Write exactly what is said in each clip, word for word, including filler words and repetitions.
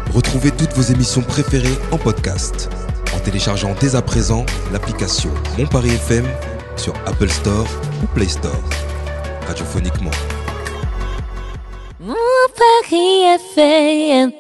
Retrouvez toutes vos émissions préférées en podcast en téléchargeant dès à présent l'application Mon Paris F M sur Apple Store ou Play Store. Radiophoniquement. Mon Paris F M.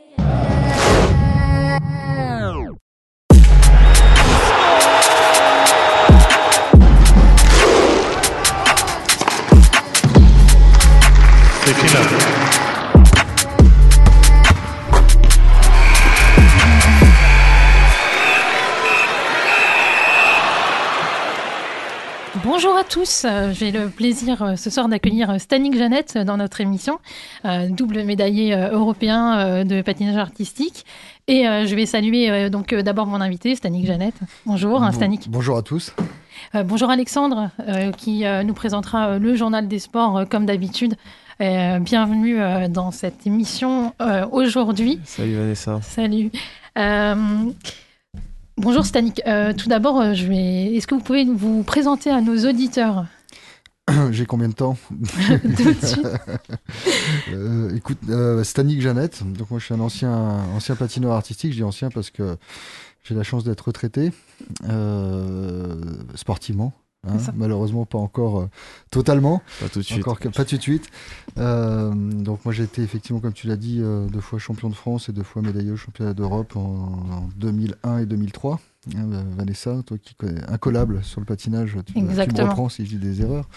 Bonjour à tous, j'ai le plaisir ce soir d'accueillir Stanik Jannet dans notre émission, euh, double médaillé euh, européen euh, de patinage artistique. Et euh, je vais saluer euh, donc euh, d'abord mon invité, Stanik Jannet. Bonjour bon, Stanik. Bonjour à tous. Euh, bonjour Alexandre, euh, qui euh, nous présentera euh, le journal des sports euh, comme d'habitude. Euh, bienvenue euh, dans cette émission euh, aujourd'hui. Salut Vanessa. Salut. Euh, Bonjour Stanik. Euh, tout d'abord, euh, je vais... est-ce que vous pouvez vous présenter à nos auditeurs ? J'ai combien de temps ? Tout de suite. euh, écoute, euh, Stanik Jannet. Donc moi, je suis un ancien, ancien patineur artistique. Je dis ancien parce que j'ai la chance d'être retraité euh, sportivement. Hein, malheureusement, pas encore euh, totalement. Pas tout de suite. Encore que, pas tout de suite. Euh, donc moi, j'ai été effectivement, comme tu l'as dit, euh, deux fois champion de France et deux fois médaillé au championnat d'Europe en, en deux mille un et deux mille trois. Hein, Vanessa, toi qui connais incollable sur le patinage, tu, tu me reprends si je dis des erreurs.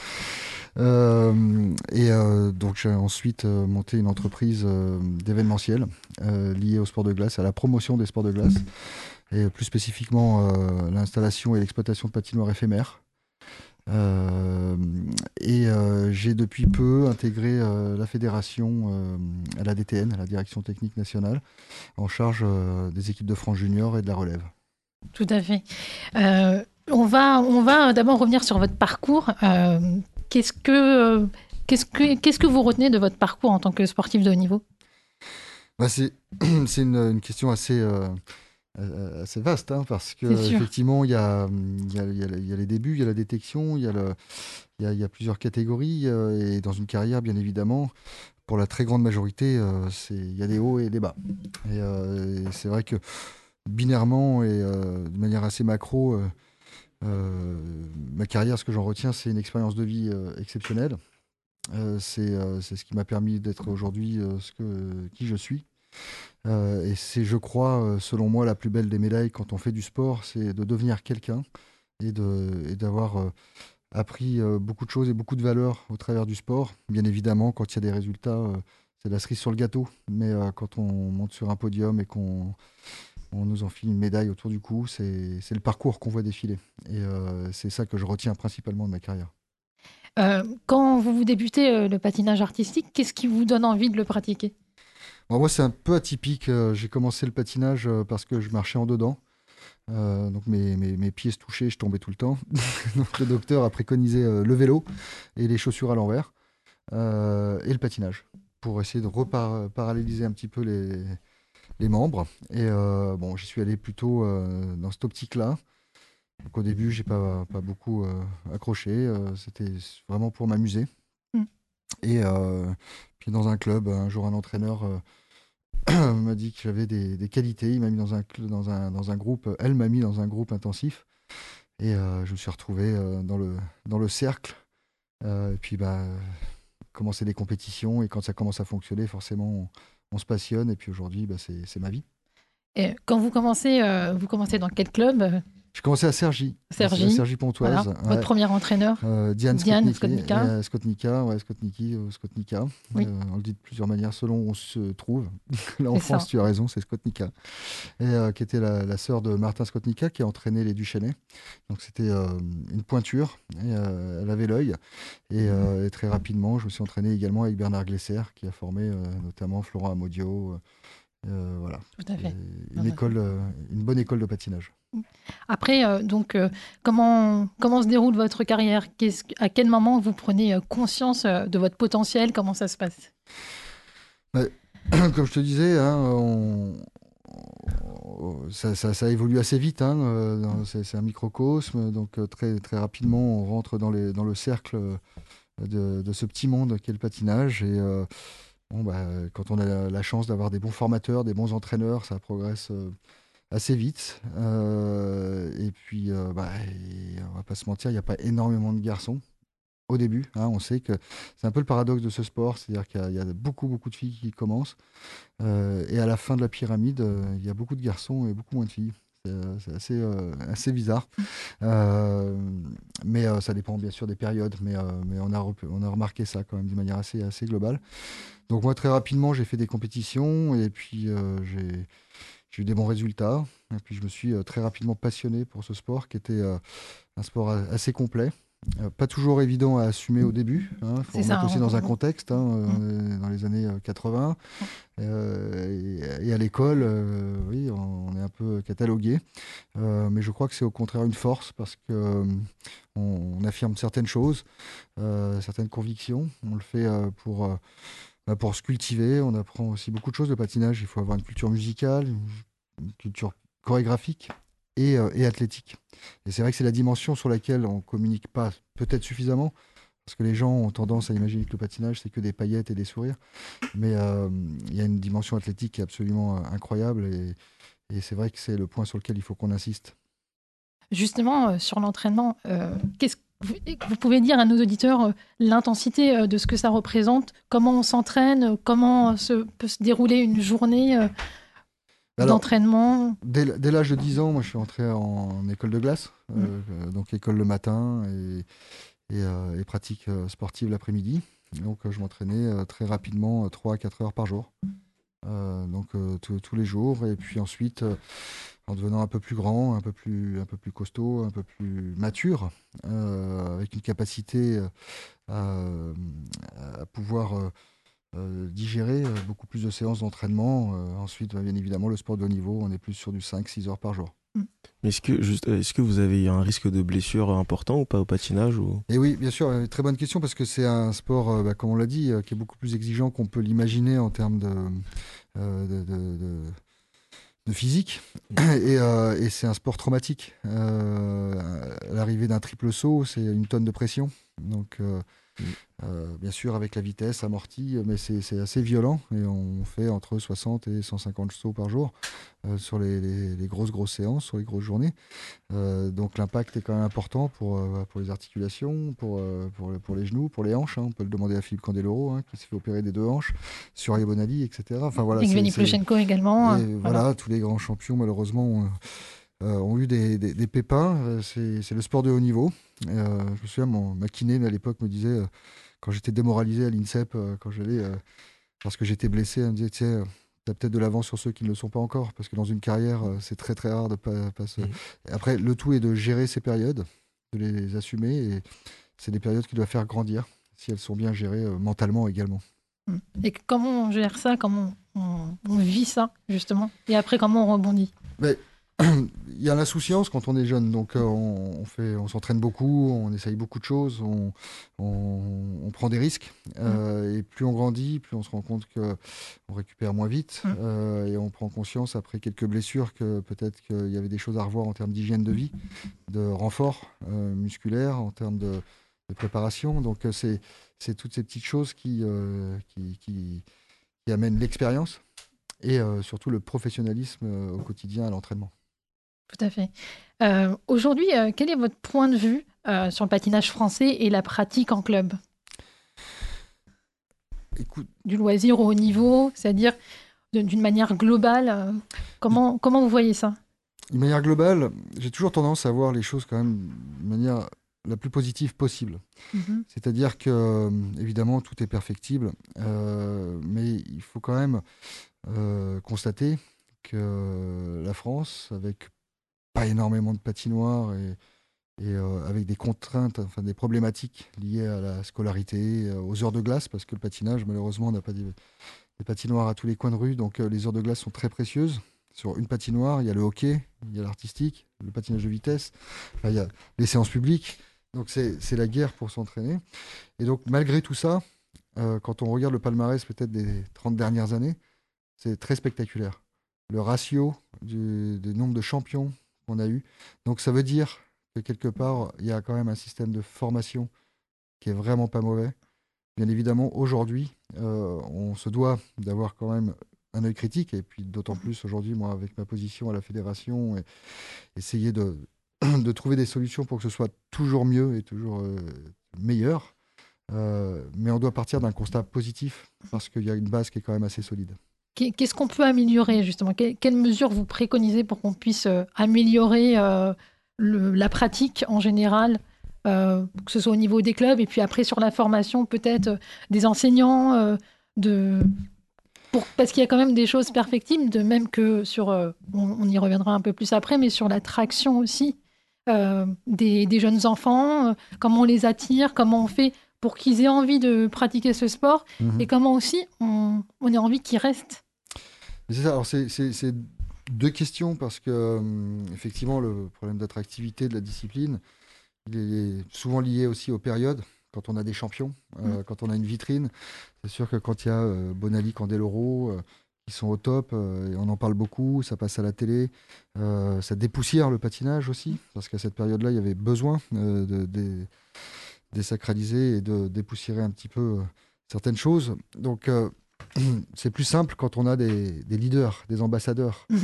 Euh, et euh, donc j'ai ensuite euh, monté une entreprise euh, d'événementiel euh, liée au sport de glace, à la promotion des sports de glace, et plus spécifiquement euh, l'installation et l'exploitation de patinoires éphémères. Euh, et euh, j'ai depuis peu intégré euh, la fédération euh, à la D T N, à la Direction Technique Nationale, en charge euh, des équipes de France Junior et de la relève. Tout à fait. Euh, on va, on va d'abord revenir sur votre parcours. Euh, qu'est-ce que, euh, qu'est-ce que, qu'est-ce que vous retenez de votre parcours en tant que sportif de haut niveau ? Bah c'est, c'est une, une question assez... Euh... assez vaste, hein, parce que effectivement il y a, y, a, y, a, y a les débuts, il y a la détection, il y, y, a, y a plusieurs catégories, euh, et dans une carrière, bien évidemment, pour la très grande majorité, il y a des hauts et des bas. Et, euh, et c'est vrai que binairement et euh, de manière assez macro, euh, euh, ma carrière, ce que j'en retiens, c'est une expérience de vie euh, exceptionnelle. Euh, c'est, euh, c'est ce qui m'a permis d'être aujourd'hui euh, ce que, qui je suis. Euh, et c'est, je crois, euh, selon moi, la plus belle des médailles quand on fait du sport, c'est de devenir quelqu'un et, de, et d'avoir euh, appris euh, beaucoup de choses et beaucoup de valeurs au travers du sport. Bien évidemment, quand il y a des résultats, euh, c'est la cerise sur le gâteau. Mais euh, quand on monte sur un podium et qu'on on nous enfile une médaille autour du cou, c'est, c'est le parcours qu'on voit défiler. Et euh, c'est ça que je retiens principalement de ma carrière. Euh, quand vous, vous débutez euh, le patinage artistique, qu'est-ce qui vous donne envie de le pratiquer ? Bon, moi, c'est un peu atypique. Euh, j'ai commencé le patinage euh, parce que je marchais en dedans. Euh, donc mes, mes, mes pieds se touchaient, je tombais tout le temps. Donc le docteur a préconisé euh, le vélo et les chaussures à l'envers euh, et le patinage pour essayer de reparalléliser un petit peu les, les membres. Et euh, bon, j'y suis allé plutôt euh, dans cette optique-là. Donc au début, j'ai pas, pas beaucoup euh, accroché. Euh, c'était vraiment pour m'amuser. Mm. Et euh, puis dans un club, un jour, un entraîneur euh, m'a dit que j'avais des, des qualités. Il m'a mis dans un, dans, un, dans un groupe, elle m'a mis dans un groupe intensif. Et euh, je me suis retrouvé euh, dans, le, dans le cercle. Euh, et puis, bah, commencer des compétitions. Et quand ça commence à fonctionner, forcément, on, on se passionne. Et puis aujourd'hui, bah, c'est, c'est ma vie. Et quand vous commencez, euh, vous commencez dans quel club ? J'ai commencé à Cergy, Cergy, à Cergy Pontoise. Voilà. Ouais. Votre premier entraîneur euh, Diane, Diane Skotnicka. Euh, Skotnicka, ouais, Skotnicki, euh, Skotnicka. Oui. Euh, on le dit de plusieurs manières selon où on se trouve. Là en c'est France, ça. tu as raison, c'est Skotnicka. Et euh, qui était la, la sœur de Martin Skotnicka qui a entraîné les Duchesnay. Donc c'était euh, une pointure. Et, euh, elle avait l'œil. Et, euh, et très rapidement, je me suis entraîné également avec Bernard Glesser qui a formé euh, notamment Florent Amodio. Euh, voilà. Tout à fait. Une, école, euh, une bonne école de patinage. Après, euh, donc, euh, comment, comment se déroule votre carrière ? Qu'est-ce, À quel moment vous prenez euh, conscience euh, de votre potentiel ? Comment ça se passe ? Mais, comme je te disais, hein, on, on, ça, ça, ça évolue assez vite. Hein, euh, c'est, c'est un microcosme, donc euh, très, très rapidement, on rentre dans, les, dans le cercle de, de ce petit monde qu'est le patinage. Et, euh, Bon, bah, quand on a la, la chance d'avoir des bons formateurs, des bons entraîneurs, ça progresse euh, assez vite. Euh, et puis, euh, bah, et on va pas se mentir, il n'y a pas énormément de garçons au début. Hein. On sait que c'est un peu le paradoxe de ce sport, c'est-à-dire qu'il y a, il y a beaucoup, beaucoup de filles qui commencent. Euh, et à la fin de la pyramide, euh, il y a beaucoup de garçons et beaucoup moins de filles. C'est euh, c'est assez, euh, assez bizarre. Euh, mais euh, ça dépend bien sûr des périodes. Mais, euh, mais on, a rep- on a remarqué ça quand même d'une manière assez, assez globale. Donc moi, très rapidement, j'ai fait des compétitions et puis euh, j'ai j'ai eu des bons résultats. Et puis je me suis euh, très rapidement passionné pour ce sport qui était euh, un sport a- assez complet. Euh, pas toujours évident à assumer au début. Il faut C'est remettre ça. aussi on- dans un on- contexte. Hein, euh, Mm. on est dans les années euh, quatre-vingts. Euh, et, et à l'école, euh, oui, on, on est un peu catalogué. Euh, mais je crois que c'est au contraire une force parce que euh, on, on affirme certaines choses, euh, certaines convictions. On le fait euh, pour, euh, bah, pour se cultiver. On apprend aussi beaucoup de choses de patinage. Il faut avoir une culture musicale, une, une culture chorégraphique et, euh, et athlétique. Et c'est vrai que c'est la dimension sur laquelle on communique pas peut-être suffisamment. Parce que les gens ont tendance à imaginer que le patinage, c'est que des paillettes et des sourires. Mais euh, il y a une dimension athlétique qui est absolument euh, incroyable. Et, et c'est vrai que c'est le point sur lequel il faut qu'on insiste. Justement, euh, sur l'entraînement, euh, qu'est-ce que vous, vous pouvez dire à nos auditeurs euh, l'intensité euh, de ce que ça représente, comment on s'entraîne, euh, comment se, peut se dérouler une journée euh, Alors, d'entraînement. dès, l- dès l'âge de dix ans, moi, je suis entré en, en école de glace. Mm. Euh, euh, donc, école le matin et, et, euh, et pratique euh, sportive l'après-midi. Donc, euh, je m'entraînais euh, très rapidement, euh, trois à quatre heures par jour. Euh, donc, euh, tous tous les jours. Et puis ensuite, euh, en devenant un peu plus grand, un peu plus, un peu plus costaud, un peu plus mature, euh, avec une capacité euh, à, à pouvoir euh, euh, digérer euh, beaucoup plus de séances d'entraînement. Euh, ensuite, bah, bien évidemment, le sport de haut niveau, on est plus sur du cinq six heures par jour. Mm. Mais est-ce que, juste, est-ce que vous avez eu un risque de blessure important ou pas au patinage ou... Et oui, bien sûr, euh, très bonne question parce que c'est un sport, euh, bah, comme on l'a dit, euh, qui est beaucoup plus exigeant qu'on peut l'imaginer en termes de, euh, de, de- de- de physique. Et, euh, et c'est un sport traumatique. Euh, à l'arrivée d'un triple saut, c'est une tonne de pression. Donc, euh, Mm. euh, bien sûr, avec la vitesse amortie, mais c'est c'est assez violent. Et on fait entre soixante et cent cinquante sauts par jour euh, sur les, les- les grosses, grosses séances, sur les grosses journées. Euh, donc l'impact est quand même important pour, euh, pour les articulations, pour, euh, pour, le- pour les genoux, pour les hanches. Hein. On peut le demander à Philippe Candeloro, hein, qui s'est fait opérer des deux hanches, sur Bonali, et cetera. Enfin voilà, c'est, Evgeny c'est- Plushenko également. euh, et voilà. voilà, tous les grands champions malheureusement ont, euh, ont eu des, des- des pépins. Euh, C'est, c'est le sport de haut niveau. Euh, je me souviens, mon, ma kiné à l'époque me disait, euh, quand j'étais démoralisé à l'INSEP, euh, quand j'allais, euh, parce que j'étais blessé, elle me disait, tiens, t'as peut-être de l'avance sur ceux qui ne le sont pas encore, parce que dans une carrière, euh, c'est très très rare de pas, pas se... Mm. Après, le tout est de gérer ces périodes, de les assumer, et c'est des périodes qui doivent faire grandir, si elles sont bien gérées euh, mentalement également. Mm. Et comment on gère ça, comment on, on vit ça, justement, et après comment on rebondit. Mais il y a l'insouciance quand on est jeune, donc euh, on, on fait, on s'entraîne beaucoup, on essaye beaucoup de choses, on, on- on prend des risques, euh, et plus on grandit, plus on se rend compte que on récupère moins vite, Mm. euh, et on prend conscience après quelques blessures que peut-être qu'il y avait des choses à revoir en termes d'hygiène de vie, de renfort euh, musculaire, en termes de, de préparation. Donc euh, c'est c'est toutes ces petites choses qui, euh, qui, qui, qui amènent l'expérience et euh, surtout le professionnalisme euh, au quotidien à l'entraînement. Tout à fait. Euh, aujourd'hui, euh, quel est votre point de vue euh, sur le patinage français et la pratique en club Écoute, du loisir au haut niveau, c'est-à-dire de- d'une manière globale, euh, comment, comment vous voyez ça? d'une manière globale, j'ai toujours tendance à voir les choses quand même de manière la plus positive possible. Mhm. C'est-à-dire que, euh, évidemment, tout est perfectible, euh, mais il faut quand même euh, constater que la France, avec pas énormément de patinoires et, et, euh, avec des contraintes, enfin des problématiques liées à la scolarité, euh, aux heures de glace, parce que le patinage, malheureusement, n'a pas des, des patinoires à tous les coins de rue, donc euh, les heures de glace sont très précieuses. Sur une patinoire, il y a le hockey, il y a l'artistique, le patinage de vitesse, enfin, il y a les séances publiques. Donc c'est c'est la guerre pour s'entraîner. Et donc malgré tout ça, euh, quand on regarde le palmarès peut-être des trente dernières années, c'est très spectaculaire. Le ratio du, du nombre de champions qu'on a eu. Donc ça veut dire que quelque part, il y a quand même un système de formation qui est vraiment pas mauvais. bien évidemment, aujourd'hui, euh, on se doit d'avoir quand même un œil critique, et puis d'autant plus aujourd'hui, moi, avec ma position à la fédération, et essayer de, de trouver des solutions pour que ce soit toujours mieux et toujours euh, meilleur. Euh, mais on doit partir d'un constat positif, parce qu'il y a une base qui est quand même assez solide. Qu'est-ce qu'on peut améliorer, justement? Que- Quelles mesures vous préconisez pour qu'on puisse euh, améliorer euh, le- la pratique en général, euh, que ce soit au niveau des clubs et puis après sur la formation, peut-être euh, des enseignants, euh, de... pour... parce qu'il y a quand même des choses perfectibles, de même que sur, euh, on, on y reviendra un peu plus après, mais sur l'attraction aussi euh, des, des jeunes enfants, euh, comment on les attire, comment on fait pour qu'ils aient envie de pratiquer ce sport, Mmh. et comment aussi on, on ait envie qu'ils restent. Mais c'est ça, alors c'est, c'est, c'est deux questions, parce que euh, effectivement, le problème d'attractivité de la discipline, il est souvent lié aussi aux périodes. Quand on a des champions, euh, Mm. quand on a une vitrine, c'est sûr que quand il y a euh, Bonali, Candeloro, euh, qui sont au top, euh, et on en parle beaucoup, ça passe à la télé, euh, ça dépoussière le patinage aussi, parce qu'à cette période-là, il y avait besoin euh, de, de désacraliser et de dépoussiérer un petit peu euh, certaines choses. Donc, euh, c'est plus simple quand on a des, des leaders, des ambassadeurs. Mhm.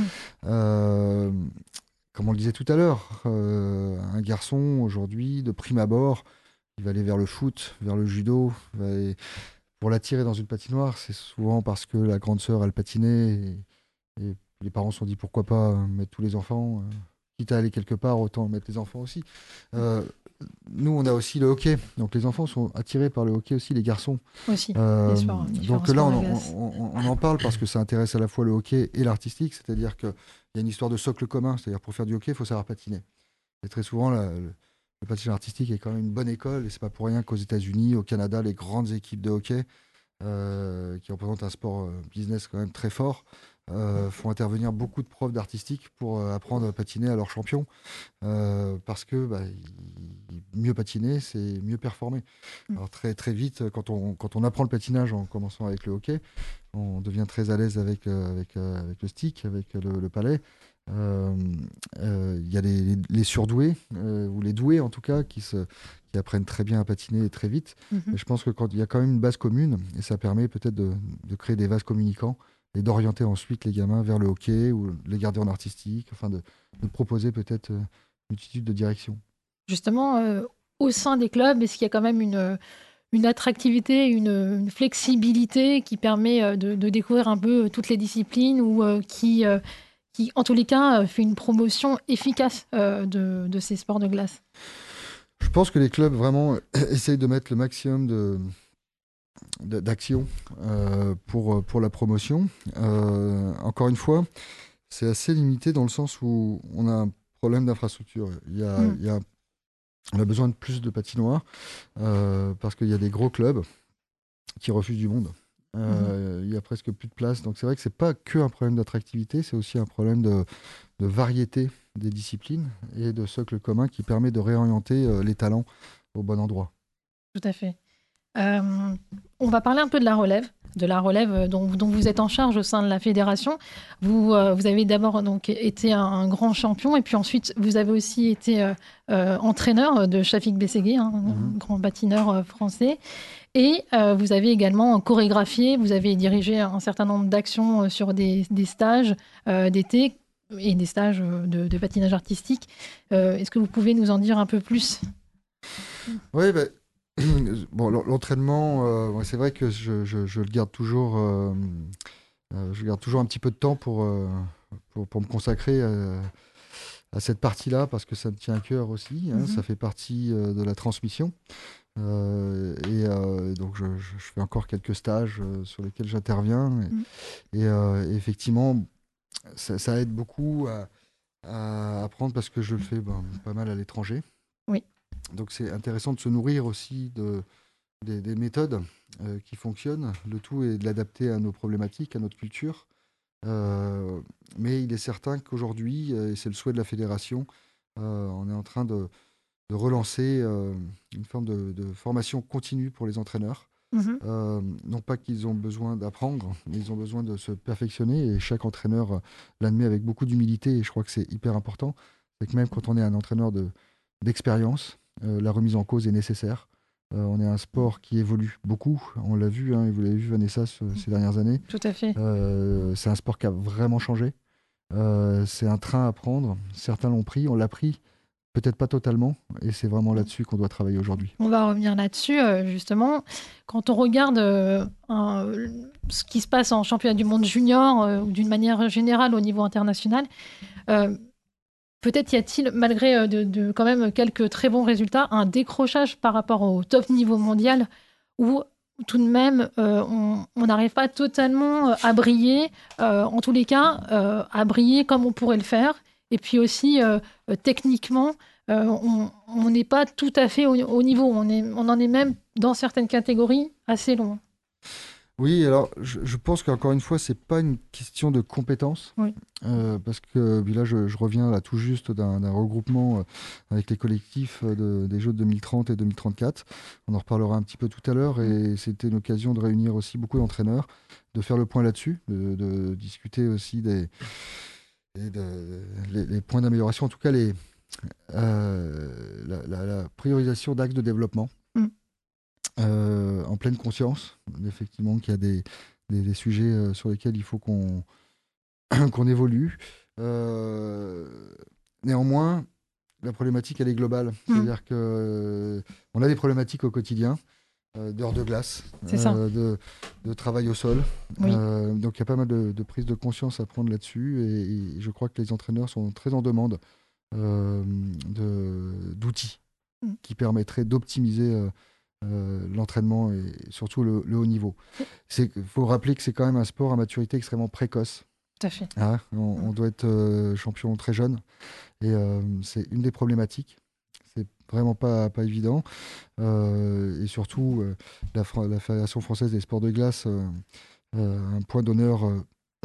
Euh, comme on le disait tout à l'heure, euh, un garçon aujourd'hui, de prime abord, il va aller vers le foot, vers le judo. Va aller- Pour l'attirer dans une patinoire, c'est souvent parce que la grande sœur, elle patinait. Et, et les parents se sont dit pourquoi pas mettre tous les enfants. euh, quitte à aller quelque part, autant mettre les enfants aussi. Euh, Nous, on a aussi le hockey. Donc les enfants sont attirés par le hockey aussi, les garçons. Aussi, Euh, les sports, différents donc là, sports on, de en- glace. on- on- on en parle parce que ça intéresse à la fois le hockey et l'artistique. C'est-à-dire qu'il y a une histoire de socle commun. C'est-à-dire pour faire du hockey, il faut savoir patiner. Et très souvent, la- le, le patinage artistique est quand même une bonne école. Et c'est pas pour rien qu'aux États-Unis, au Canada, les grandes équipes de hockey, euh, qui représentent un sport euh, business quand même très fort, euh, font intervenir beaucoup de profs d'artistique pour euh, apprendre à patiner à leurs champions. Euh, parce que bah, il- mieux patiner, c'est mieux performer. Mm. Alors très, très vite, quand on, quand on apprend le patinage en commençant avec le hockey, on devient très à l'aise avec, euh, avec, euh, avec le stick, avec le, le palais. Euh, euh, Il y a les, les surdoués, euh, ou les doués en tout cas, qui, se, qui apprennent très bien à patiner très vite. Mhm. Et je pense que quand il y a quand même une base commune, et ça permet peut-être de, de créer des vases communicants et d'orienter ensuite les gamins vers le hockey ou les garder en artistique, enfin de, de proposer peut-être euh, une multitude de directions. Justement, euh, au sein des clubs, est-ce qu'il y a quand même une, une attractivité, une, une flexibilité qui permet euh, de, de découvrir un peu euh, toutes les disciplines ou euh, qui, euh, qui, en tous les cas, euh, fait une promotion efficace euh, de, de ces sports de glace? Je pense que les clubs vraiment essayent de mettre le maximum de, de- d'action euh, pour, pour la promotion. Euh, encore une fois, c'est assez limité dans le sens où on a un problème d'infrastructure. Il y a, Mm. il y a- on a besoin de plus de patinoires euh, parce qu'il y a des gros clubs qui refusent du monde. Euh, Il y a presque plus de place. Donc c'est vrai que c'est pas que un problème d'attractivité, c'est aussi un problème de, de variété des disciplines et de socle commun qui permet de réorienter euh, les talents au bon endroit. Tout à fait. Euh, on va parler un peu de la relève, de la relève euh, dont, dont vous êtes en charge au sein de la fédération. Vous, euh, vous avez d'abord donc été un, un grand champion et puis ensuite vous avez aussi été euh, euh, entraîneur de Chafik Bessegué, hein, un Mhm. grand patineur euh, français. Et euh, vous avez également chorégraphié, vous avez dirigé un certain nombre d'actions euh, sur des, des stages euh, d'été et des stages euh, de, de patinage artistique. Euh, Est-ce que vous pouvez nous en dire un peu plus? Oui, bah, bon, l'en- l'entraînement, euh, ouais, c'est vrai que je, je- je le garde toujours, euh, euh, je garde toujours un petit peu de temps pour, euh, pour, pour me consacrer à, à cette partie-là, parce que ça me tient à cœur aussi, hein, Mhm. ça fait partie euh, de la transmission. Euh, et euh, donc, je, je- je fais encore quelques stages euh, sur lesquels j'interviens. Et, Mhm. et, euh, et effectivement, ça, ça aide beaucoup à, à apprendre, parce que je le fais ben, pas mal à l'étranger. Oui. Donc c'est intéressant de se nourrir aussi de, des, des méthodes euh, qui fonctionnent. Le tout est de l'adapter à nos problématiques, à notre culture. Euh, mais il est certain qu'aujourd'hui, euh, et c'est le souhait de la fédération, euh, on est en train de, de relancer euh, une forme de, de formation continue pour les entraîneurs. Mhm. Euh, non pas qu'ils ont besoin d'apprendre, mais ils ont besoin de se perfectionner, et chaque entraîneur euh, l'admet avec beaucoup d'humilité, et je crois que c'est hyper important. C'est que même quand on est un entraîneur de, d'expérience, euh, la remise en cause est nécessaire. Euh, on est un sport qui évolue beaucoup. On l'a vu, hein, et vous l'avez vu, Vanessa, ce, ces dernières années. Tout à fait. Euh, c'est un sport qui a vraiment changé. Euh, c'est un train à prendre. Certains l'ont pris, on l'a pris. Peut-être pas totalement, et c'est vraiment là-dessus qu'on doit travailler aujourd'hui. On va revenir là-dessus, euh, justement. Quand on regarde euh, un, ce qui se passe en championnat du monde junior, euh, ou d'une manière générale au niveau international, euh, peut-être y a-t-il, malgré euh, de, de, quand même quelques très bons résultats, un décrochage par rapport au top niveau mondial, où tout de même, euh, on n'arrive pas totalement à briller, euh, en tous les cas, euh, à briller comme on pourrait le faire. Et puis aussi, euh, euh, techniquement, euh, on n'est pas tout à fait au, au niveau. On, est, on en est même, dans certaines catégories, assez loin. Oui, alors je, je pense qu'encore une fois, c'est pas une question de compétence. Oui. Euh, parce que là, je, je reviens là tout juste d'un, d'un regroupement euh, avec les collectifs de, des Jeux de deux mille trente et deux mille trente-quatre. On en reparlera un petit peu tout à l'heure, et c'était une occasion de réunir aussi beaucoup d'entraîneurs, de faire le point là-dessus, de, de discuter aussi des de, les, les points d'amélioration, en tout cas les, euh, la, la, la priorisation d'axes de développement. Mm. Euh, en pleine conscience, effectivement, qu'il y a des, des, des sujets euh, sur lesquels il faut qu'on, qu'on évolue. Euh, néanmoins, la problématique, elle est globale. Mmh. C'est-à-dire qu'on euh, a des problématiques au quotidien, euh, d'heures de glace, euh, de, de travail au sol. Oui. Euh, donc il y a pas mal de, de prise de conscience à prendre là-dessus, et, et je crois que les entraîneurs sont très en demande euh, de, d'outils mmh. qui permettraient d'optimiser euh, Euh, l'entraînement et surtout le, le haut niveau. Il faut rappeler que c'est quand même un sport à maturité extrêmement précoce. Tout à fait. Ah, on, on doit être euh, champion très jeune, et euh, c'est une des problématiques. C'est vraiment pas, pas évident. Euh, et surtout, euh, la, la Fédération française des sports de glace euh, euh, un point d'honneur euh,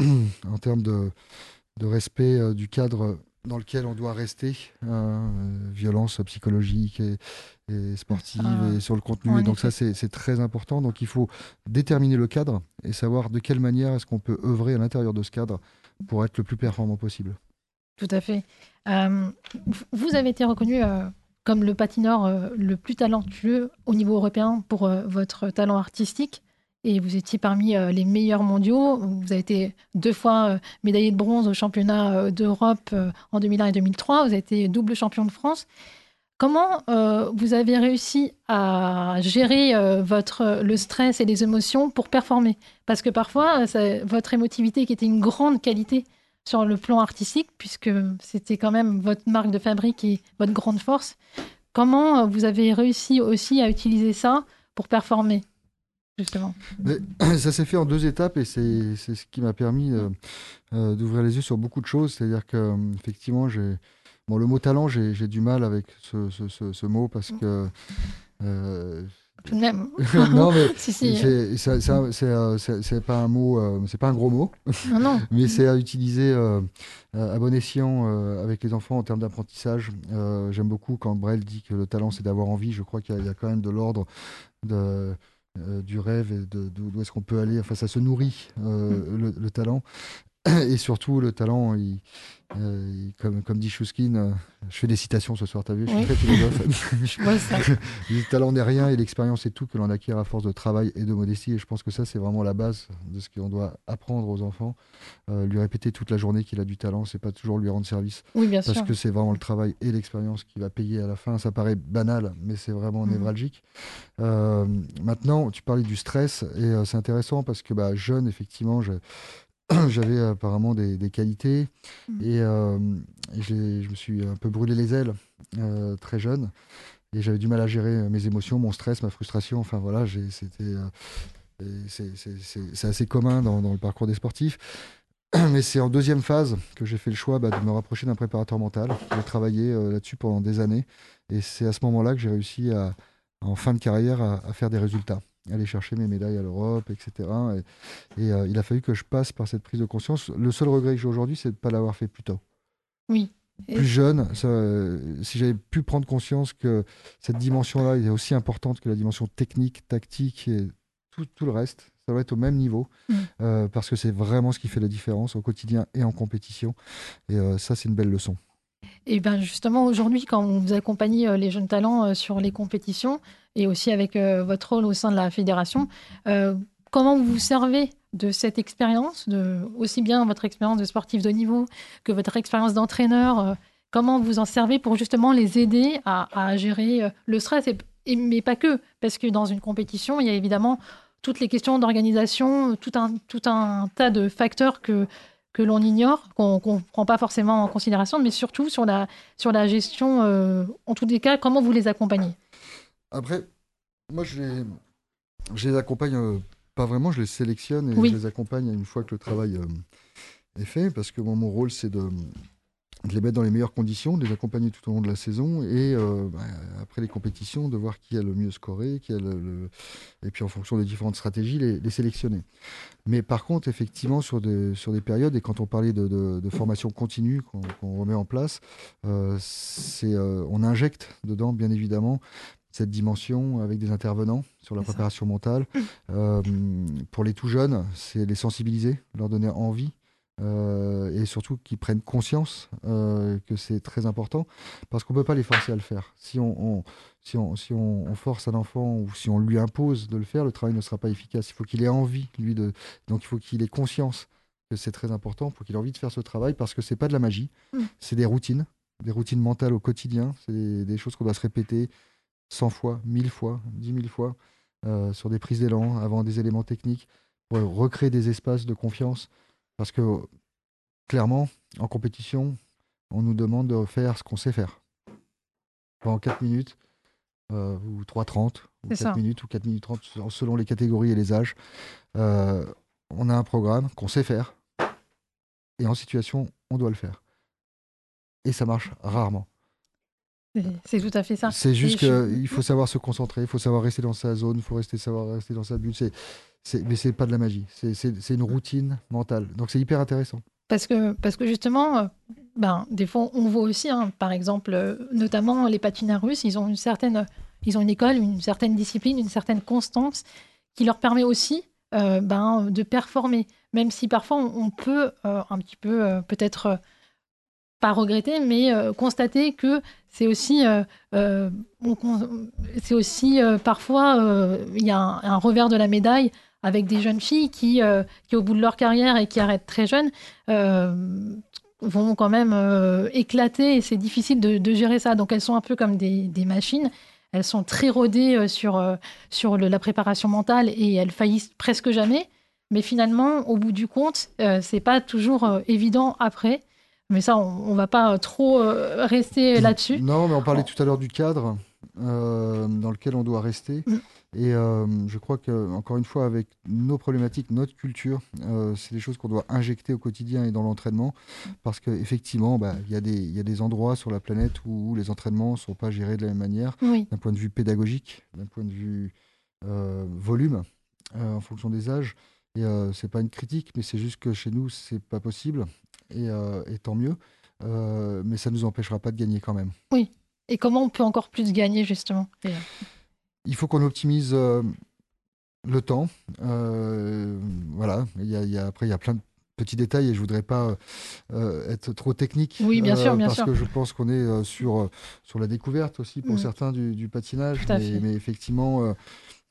en termes de, de respect euh, du cadre dans lequel on doit rester, hein, euh, violence psychologique et, et sportive, ah, et sur le contenu. Et donc effet. ça, c'est, c'est très important. Donc il faut déterminer le cadre et savoir de quelle manière est-ce qu'on peut œuvrer à l'intérieur de ce cadre pour être le plus performant possible. Tout à fait. Euh, vous avez été reconnu euh, comme le patineur euh, le plus talentueux au niveau européen pour euh, votre talent artistique. Et vous étiez parmi euh, les meilleurs mondiaux. Vous avez été deux fois euh, médaillé de bronze au championnat euh, d'Europe euh, en deux mille un et deux mille trois. Vous avez été double champion de France. Comment euh, vous avez réussi à gérer euh, votre, le stress et les émotions pour performer ? Parce que parfois, ça, votre émotivité, qui était une grande qualité sur le plan artistique, puisque c'était quand même votre marque de fabrique et votre grande force, comment vous avez réussi aussi à utiliser ça pour performer ? Justement. Mais, ça s'est fait en deux étapes, et c'est, c'est ce qui m'a permis euh, euh, d'ouvrir les yeux sur beaucoup de choses. C'est-à-dire qu'effectivement, j'ai... Bon, le mot talent, j'ai, j'ai du mal avec ce, ce, ce, ce mot, parce que... Euh... Tout de même. non, mais si, si. C'est, c'est, c'est, c'est, c'est, c'est pas un mot, euh, c'est pas un gros mot, non, non. mais c'est à utiliser euh, à bon escient euh, avec les enfants en termes d'apprentissage. Euh, j'aime beaucoup quand Brel dit que le talent, c'est d'avoir envie. Je crois qu'il y a, il y a quand même de l'ordre de... Euh, du rêve, et de, d'où est-ce qu'on peut aller. Enfin, ça se nourrit, euh, mmh. le, le talent. Et surtout, le talent, il, euh, il, comme, comme dit Chouskine, euh, je fais des citations ce soir, t'as vu, je suis oui. très philosophe. Le talent n'est rien, et l'expérience est tout, que l'on acquiert à force de travail et de modestie. Et je pense que ça, c'est vraiment la base de ce qu'on doit apprendre aux enfants. Euh, lui répéter toute la journée qu'il a du talent, c'est pas toujours lui rendre service. Oui, bien parce sûr. que c'est vraiment le travail et l'expérience qui va payer à la fin. Ça paraît banal, mais c'est vraiment mmh. névralgique. Euh, maintenant, tu parlais du stress, et euh, c'est intéressant parce que bah, jeune, effectivement, je... j'avais apparemment des, des qualités, mmh. et, euh, et je me suis un peu brûlé les ailes euh, très jeune, et j'avais du mal à gérer mes émotions, mon stress, ma frustration. Enfin voilà, j'ai, c'était, euh, c'est, c'est, c'est, c'est assez commun dans, dans le parcours des sportifs. Mais c'est en deuxième phase que j'ai fait le choix bah, de me rapprocher d'un préparateur mental. J'ai travaillé euh, là-dessus pendant des années, et c'est à ce moment-là que j'ai réussi à, en fin de carrière à, à faire des résultats, aller chercher mes médailles à l'Europe, et cetera. Et, et euh, il a fallu que je passe par cette prise de conscience. Le seul regret que j'ai aujourd'hui, c'est de ne pas l'avoir fait plus tôt. Oui. Et... Plus jeune, ça, euh, si j'avais pu prendre conscience que cette dimension-là est aussi importante que la dimension technique, tactique et tout, tout le reste, ça doit être au même niveau, mmh. euh, parce que c'est vraiment ce qui fait la différence au quotidien et en compétition. Et euh, ça, c'est une belle leçon. Et bien justement, aujourd'hui, quand vous accompagnez les jeunes talents sur les compétitions, et aussi avec euh, votre rôle au sein de la fédération, euh, comment vous vous servez de cette expérience, de, aussi bien votre expérience de sportif de haut niveau que votre expérience d'entraîneur, euh, comment vous en servez pour justement les aider à, à gérer euh, le stress, et, et, mais pas que, parce que dans une compétition, il y a évidemment toutes les questions d'organisation, tout un, tout un tas de facteurs que, que l'on ignore, qu'on ne prend pas forcément en considération, mais surtout sur la, sur la gestion, euh, en tous les cas, comment vous les accompagnez? Après, moi, je les, je les accompagne, euh, pas vraiment, je les sélectionne et oui. je les accompagne une fois que le travail euh, est fait, parce que moi, mon rôle, c'est de... de les mettre dans les meilleures conditions, de les accompagner tout au long de la saison et euh, bah, après les compétitions, de voir qui a le mieux scoré, qui a le, le... et puis en fonction des différentes stratégies, les, les sélectionner. Mais par contre, effectivement, sur des, sur des périodes, et quand on parlait de, de, de formation continue qu'on, qu'on remet en place, euh, c'est, euh, on injecte dedans, bien évidemment, cette dimension avec des intervenants sur la c'est préparation ça. mentale. Euh, pour les tout jeunes, c'est les sensibiliser, leur donner envie. Euh, et surtout qu'ils prennent conscience euh, que c'est très important, parce qu'on ne peut pas les forcer à le faire. Si on, on, si, on, si on, on force un enfant ou si on lui impose de le faire, le travail ne sera pas efficace. Il faut qu'il ait envie, lui, de... donc il faut qu'il ait conscience que c'est très important, il faut qu'il ait envie de faire ce travail, parce que ce n'est pas de la magie, mmh. c'est des routines, des routines mentales au quotidien, c'est des, des choses qu'on doit se répéter cent fois, mille fois, dix mille fois, euh, sur des prises d'élan, avant des éléments techniques, pour recréer des espaces de confiance. Parce que, clairement, en compétition, on nous demande de faire ce qu'on sait faire. Pendant quatre minutes, euh, ou trois trente, ou quatre ça. minutes, ou quatre minutes trente, selon les catégories et les âges. Euh, on a un programme qu'on sait faire, et en situation, on doit le faire. Et ça marche rarement. C'est, c'est tout à fait ça. C'est juste qu'il je... faut savoir se concentrer, il faut savoir rester dans sa zone, il faut rester, savoir rester dans sa bulle. C'est... C'est, mais c'est pas de la magie, c'est, c'est, c'est une routine mentale. Donc c'est hyper intéressant. Parce que, parce que justement, euh, ben, des fois, on voit aussi, hein, par exemple, euh, notamment les patineurs russes, ils ont une certaine, ils ont une école, une certaine discipline, une certaine constance qui leur permet aussi euh, ben, de performer. Même si parfois on, on peut euh, un petit peu, euh, peut-être, euh, pas regretter, mais euh, constater que c'est aussi, euh, euh, on, c'est aussi euh, parfois, il euh, y a un, un revers de la médaille avec des jeunes filles qui, euh, qui, au bout de leur carrière et qui arrêtent très jeunes, euh, vont quand même euh, éclater, et c'est difficile de, de gérer ça. Donc elles sont un peu comme des, des machines, elles sont très rodées euh, sur, euh, sur le, la préparation mentale, et elles faillissent presque jamais. Mais finalement, au bout du compte, euh, c'est pas toujours euh, évident après. Mais ça, on ne va pas trop euh, rester là-dessus. Non, mais on parlait tout à l'heure du cadre euh, dans lequel on doit rester. Mm. Et euh, je crois qu'encore une fois, avec nos problématiques, notre culture, euh, c'est des choses qu'on doit injecter au quotidien et dans l'entraînement. Parce qu'effectivement, bah, y a des, y a des endroits sur la planète où, où les entraînements ne sont pas gérés de la même manière, oui. d'un point de vue pédagogique, d'un point de vue euh, volume, euh, en fonction des âges. Et euh, ce n'est pas une critique, mais c'est juste que chez nous, ce n'est pas possible. Et, euh, et tant mieux. Euh, mais ça ne nous empêchera pas de gagner quand même. Oui. Et comment on peut encore plus gagner, justement? et... Il faut qu'on optimise euh, le temps. Euh, voilà. Il y a, il y a, après, il y a plein de petits détails et je ne voudrais pas euh, être trop technique. Oui, bien sûr, bien parce sûr. que je pense qu'on est euh, sur, sur la découverte aussi pour mmh. certains du, du patinage. Mais, mais effectivement... Euh,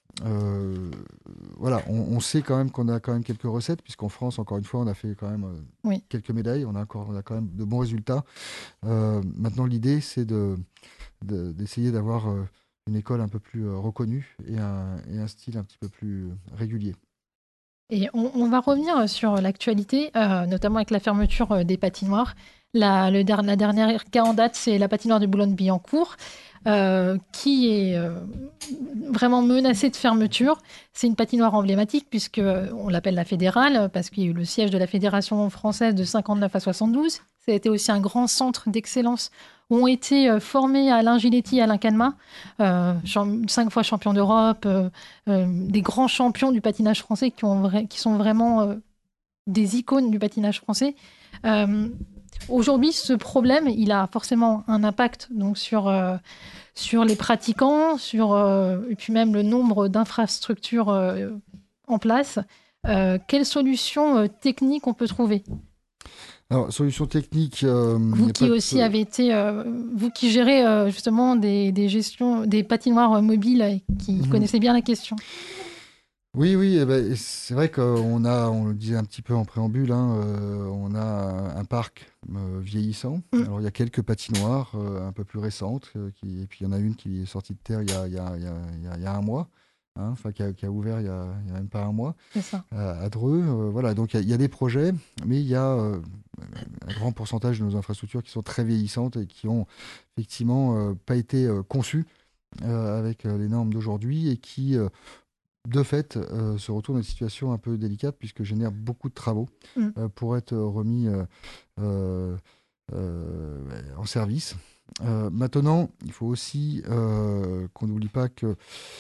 Euh, voilà, on, on sait quand même qu'on a quand même quelques recettes, puisqu'en France, encore une fois, on a fait quand même euh, oui. quelques médailles, on a, encore, on a quand même de bons résultats. Euh, maintenant, l'idée, c'est de, de, d'essayer d'avoir euh, une école un peu plus euh, reconnue et un, et un style un petit peu plus régulier. Et on, on va revenir sur l'actualité, euh, notamment avec la fermeture des patinoires. La, le, la dernière cas en date, c'est la patinoire de Boulogne-Billancourt. Euh, qui est euh, vraiment menacée de fermeture. C'est une patinoire emblématique puisqu'on l'appelle la fédérale, parce qu'il y a eu le siège de la Fédération française de cinquante-neuf à soixante-douze. Ça a été aussi un grand centre d'excellence où ont été euh, formés Alain Giletti et Alain Canema, euh, champ- cinq fois champions d'Europe, euh, euh, des grands champions du patinage français qui, ont vra- qui sont vraiment euh, des icônes du patinage français. Euh, Aujourd'hui, ce problème, il a forcément un impact donc, sur, euh, sur les pratiquants, sur, euh, et puis même le nombre d'infrastructures euh, en place. Euh, quelles solutions euh, techniques on peut trouver ? Alors, solution technique. Euh, vous qui aussi de... avez été, euh, vous qui gérez euh, justement des, des gestions, des patinoires mobiles et qui mmh. connaissez bien la question. Oui, oui, eh ben, c'est vrai qu'on a, on le disait un petit peu en préambule, hein, euh, on a un, un parc euh, vieillissant. Mmh. Alors il y a quelques patinoires euh, un peu plus récentes, euh, qui, et puis il y en a une qui est sortie de terre il y a, il y a, il y a, il y a, il y a un mois. Hein, enfin, qui a, qui a ouvert il n'y a, a même pas un mois à, à Dreux. Euh, voilà, donc il y, y a des projets, mais il y a euh, un grand pourcentage de nos infrastructures qui sont très vieillissantes et qui ont effectivement euh, pas été euh, conçues euh, avec euh, les normes d'aujourd'hui et qui, euh, de fait, euh, se retrouvent dans une situation un peu délicate puisque génèrent beaucoup de travaux mmh. euh, pour être remis euh, euh, euh, en service. Euh, maintenant, il faut aussi euh, qu'on n'oublie pas que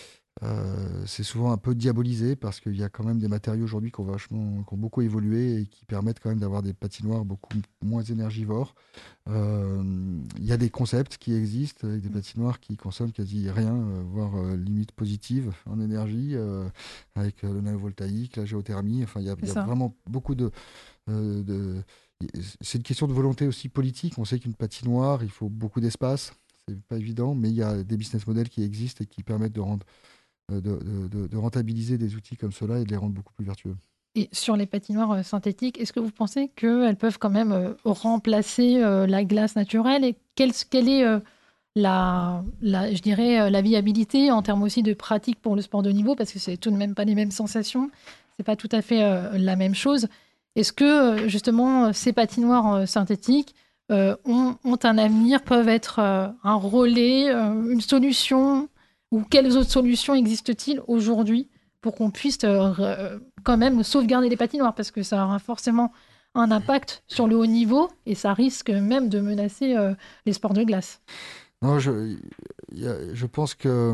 Euh, c'est souvent un peu diabolisé parce qu'il y a quand même des matériaux aujourd'hui qui ont, vachement, qui ont beaucoup évolué et qui permettent quand même d'avoir des patinoires beaucoup moins énergivores. Euh, il y a des concepts qui existent avec des patinoires qui consomment quasi rien, euh, voire euh, limite positive en énergie, euh, avec euh, le nanovoltaïque, la géothermie. Enfin, il y a, il y a vraiment beaucoup de... Euh, de... C'est une question de volonté aussi politique. On sait qu'une patinoire, il faut beaucoup d'espace. C'est pas évident, mais il y a des business models qui existent et qui permettent de rendre De, de, de rentabiliser des outils comme cela et de les rendre beaucoup plus vertueux. Et sur les patinoires synthétiques, est-ce que vous pensez qu'elles peuvent quand même euh, remplacer euh, la glace naturelle et quelle, quelle est euh, la, la, je dirais, la viabilité en termes aussi de pratique pour le sport de niveau, parce que c'est tout de même pas les mêmes sensations, c'est pas tout à fait euh, la même chose. Est-ce que justement ces patinoires euh, synthétiques euh, ont, ont un avenir, peuvent être euh, un relais, euh, une solution? Ou quelles autres solutions existent-ils aujourd'hui pour qu'on puisse euh, quand même sauvegarder les patinoires? Parce que ça aura forcément un impact sur le haut niveau et ça risque même de menacer euh, les sports de glace. Non, je, y a, je pense que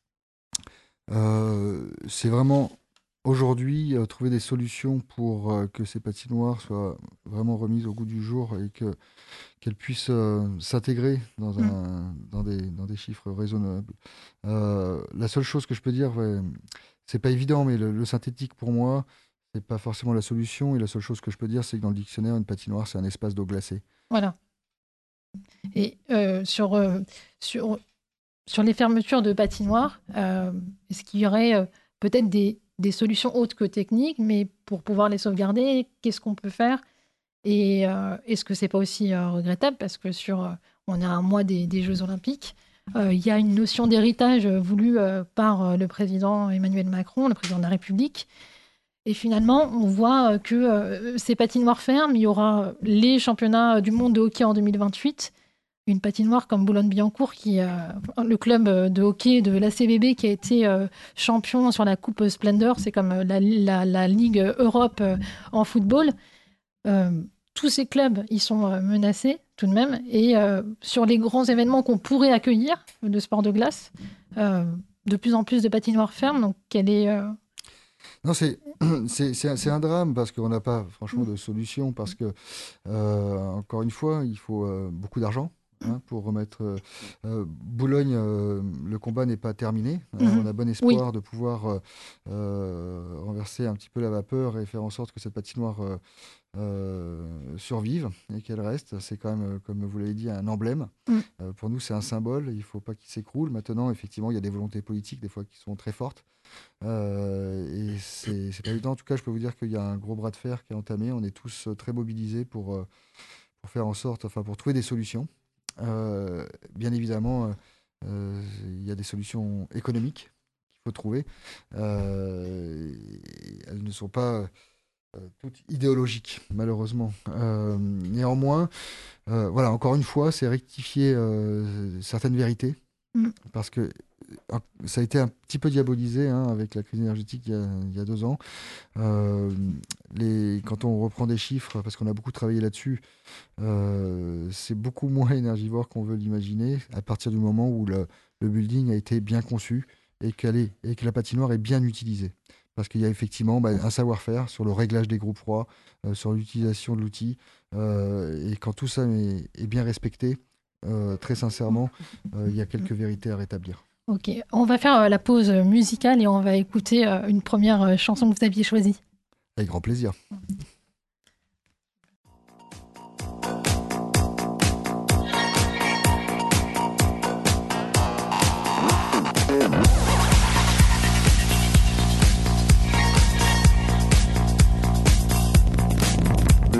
euh, c'est vraiment aujourd'hui euh, trouver des solutions pour euh, que ces patinoires soient vraiment remises au goût du jour et que qu'elles puissent euh, s'intégrer dans, un, mmh. dans, des, dans des chiffres raisonnables. Euh, la seule chose que je peux dire, ouais, c'est pas évident, mais le, le synthétique pour moi, c'est pas forcément la solution. Et la seule chose que je peux dire, c'est que dans le dictionnaire, une patinoire, c'est un espace d'eau glacée. Voilà. Et euh, sur, euh, sur, sur les fermetures de patinoires, euh, est-ce qu'il y aurait euh, peut-être des, des solutions autres que techniques, mais pour pouvoir les sauvegarder, qu'est-ce qu'on peut faire? Et euh, est-ce que c'est pas aussi euh, regrettable parce que sur, euh, on a un mois des, des Jeux Olympiques, il euh, y a une notion d'héritage euh, voulue euh, par euh, le président Emmanuel Macron, le président de la République. Et finalement, on voit euh, que euh, ces patinoires ferment. Il y aura les championnats du monde de hockey en deux mille vingt-huit. Une patinoire comme Boulogne-Billancourt, qui euh, le club de hockey de l'A C V B qui a été euh, champion sur la Coupe Splendor, c'est comme la, la, la Ligue Europe euh, en football. Euh, tous ces clubs, ils sont euh, menacés tout de même. Et euh, sur les grands événements qu'on pourrait accueillir de sport de glace, euh, de plus en plus de patinoires ferment. Donc, quelle est... Euh... Non, c'est, c'est, c'est, un, c'est un drame parce qu'on n'a pas franchement de solution. Parce que, euh, encore une fois, il faut euh, beaucoup d'argent. Hein, pour remettre euh, euh, Boulogne, euh, le combat n'est pas terminé. Hein, mm-hmm. On a bon espoir oui. de pouvoir euh, euh, renverser un petit peu la vapeur et faire en sorte que cette patinoire euh, euh, survive et qu'elle reste. C'est quand même, comme vous l'avez dit, un emblème. Mm. Euh, pour nous, c'est un symbole. Il ne faut pas qu'il s'écroule. Maintenant, effectivement, il y a des volontés politiques des fois qui sont très fortes. Euh, et c'est, c'est pas évident. En tout cas, je peux vous dire qu'il y a un gros bras de fer qui est entamé. On est tous très mobilisés pour, euh, pour faire en sorte, enfin, pour trouver des solutions. Euh, bien évidemment, il euh, y a des solutions économiques qu'il faut trouver. Euh, elles ne sont pas euh, toutes idéologiques, malheureusement. Euh, néanmoins, euh, voilà, encore une fois, c'est rectifier euh, certaines vérités, mmh. parce que ça a été un petit peu diabolisé hein, avec la crise énergétique il y a, il y a deux ans. Euh, les, quand on reprend des chiffres, parce qu'on a beaucoup travaillé là-dessus, euh, c'est beaucoup moins énergivore qu'on veut l'imaginer à partir du moment où le, le building a été bien conçu et, qu'elle est, et que la patinoire est bien utilisée. Parce qu'il y a effectivement bah, un savoir-faire sur le réglage des groupes froids, euh, sur l'utilisation de l'outil. Euh, et quand tout ça est, est bien respecté, euh, très sincèrement, euh, il y a quelques vérités à rétablir. Ok, on va faire euh, la pause musicale et on va écouter euh, une première euh, chanson que vous aviez choisie. Avec grand plaisir.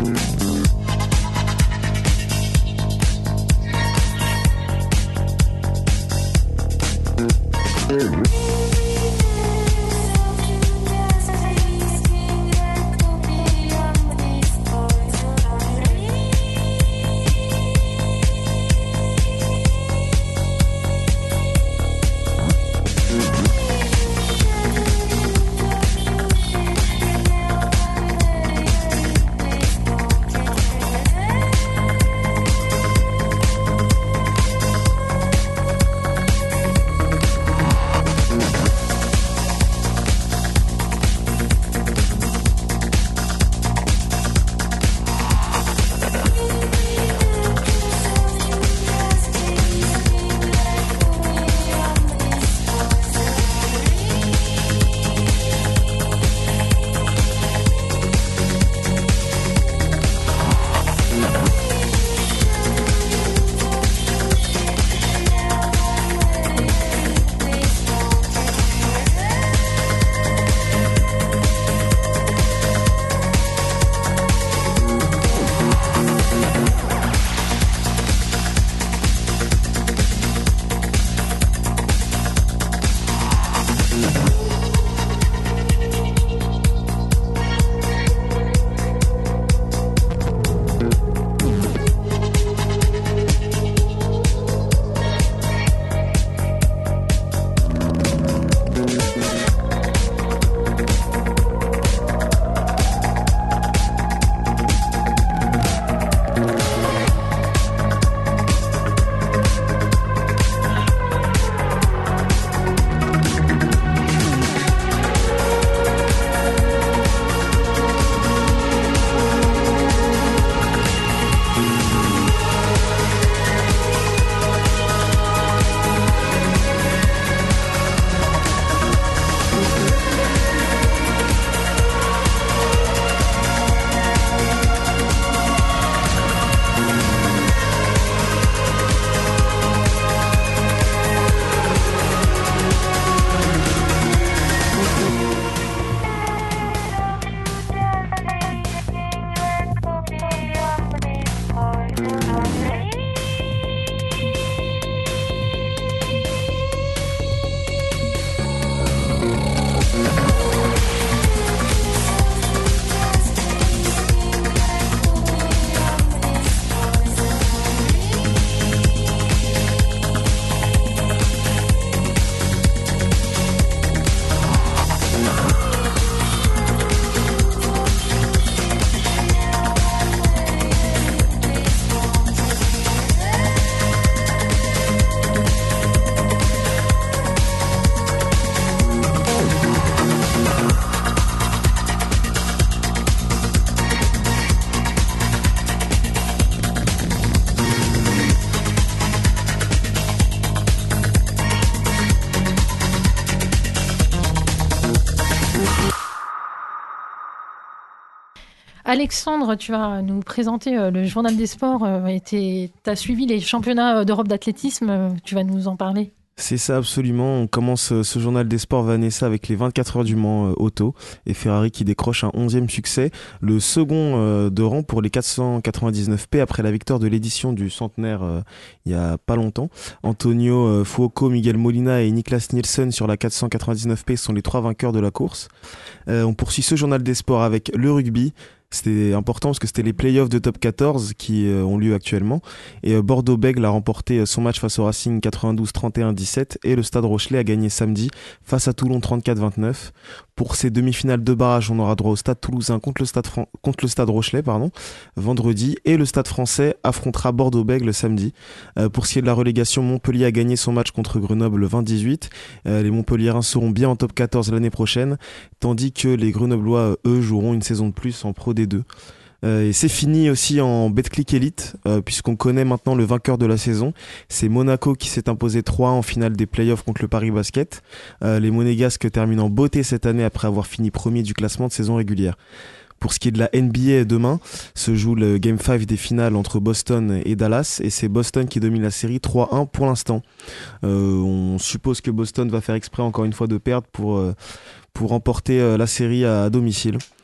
Alexandre, tu vas nous présenter euh, le journal des sports. Euh, tu as suivi les championnats d'Europe d'athlétisme. Euh, tu vas nous en parler. C'est ça, absolument. On commence ce journal des sports Vanessa avec les vingt-quatre heures du Mans euh, auto et Ferrari qui décroche un onzième succès, le second euh, de rang pour les quatre cent quatre-vingt-dix-neuf P après la victoire de l'édition du centenaire euh, il y a pas longtemps. Antonio euh, Fuoco, Miguel Molina et Niklas Nielsen sur la quatre cent quatre-vingt-dix-neuf P sont les trois vainqueurs de la course. Euh, on poursuit ce journal des sports avec le rugby. C'était important parce que c'était les playoffs de top quatorze qui euh, ont lieu actuellement. Et euh, Bordeaux-Bègles a remporté son match face au Racing quatre-vingt-douze trente et un dix-sept et le Stade Rochelais a gagné samedi face à Toulon trente-quatre vingt-neuf. Pour ces demi-finales de barrage, on aura droit au Stade Toulousain contre le Stade, Fran- contre le Stade Rochelais pardon, vendredi, et le Stade Français affrontera Bordeaux-Bègles samedi. Euh, pour ce qui est de la relégation, Montpellier a gagné son match contre Grenoble vingt dix-huit. Euh, les Montpelliérains seront bien en top quatorze l'année prochaine, tandis que les Grenoblois, eux, joueront une saison de plus en Pro D deux. Euh, et c'est fini aussi en Betclic Elite, euh, puisqu'on connaît maintenant le vainqueur de la saison. C'est Monaco qui s'est imposé trois un en finale des playoffs contre le Paris Basket. Euh, les Monégasques terminent en beauté cette année après avoir fini premier du classement de saison régulière. Pour ce qui est de la N B A, demain se joue le Game cinq des finales entre Boston et Dallas, et c'est Boston qui domine la série trois un pour l'instant. Euh, on suppose que Boston va faire exprès encore une fois de perdre pour, euh, pour remporter euh, la série à, à domicile.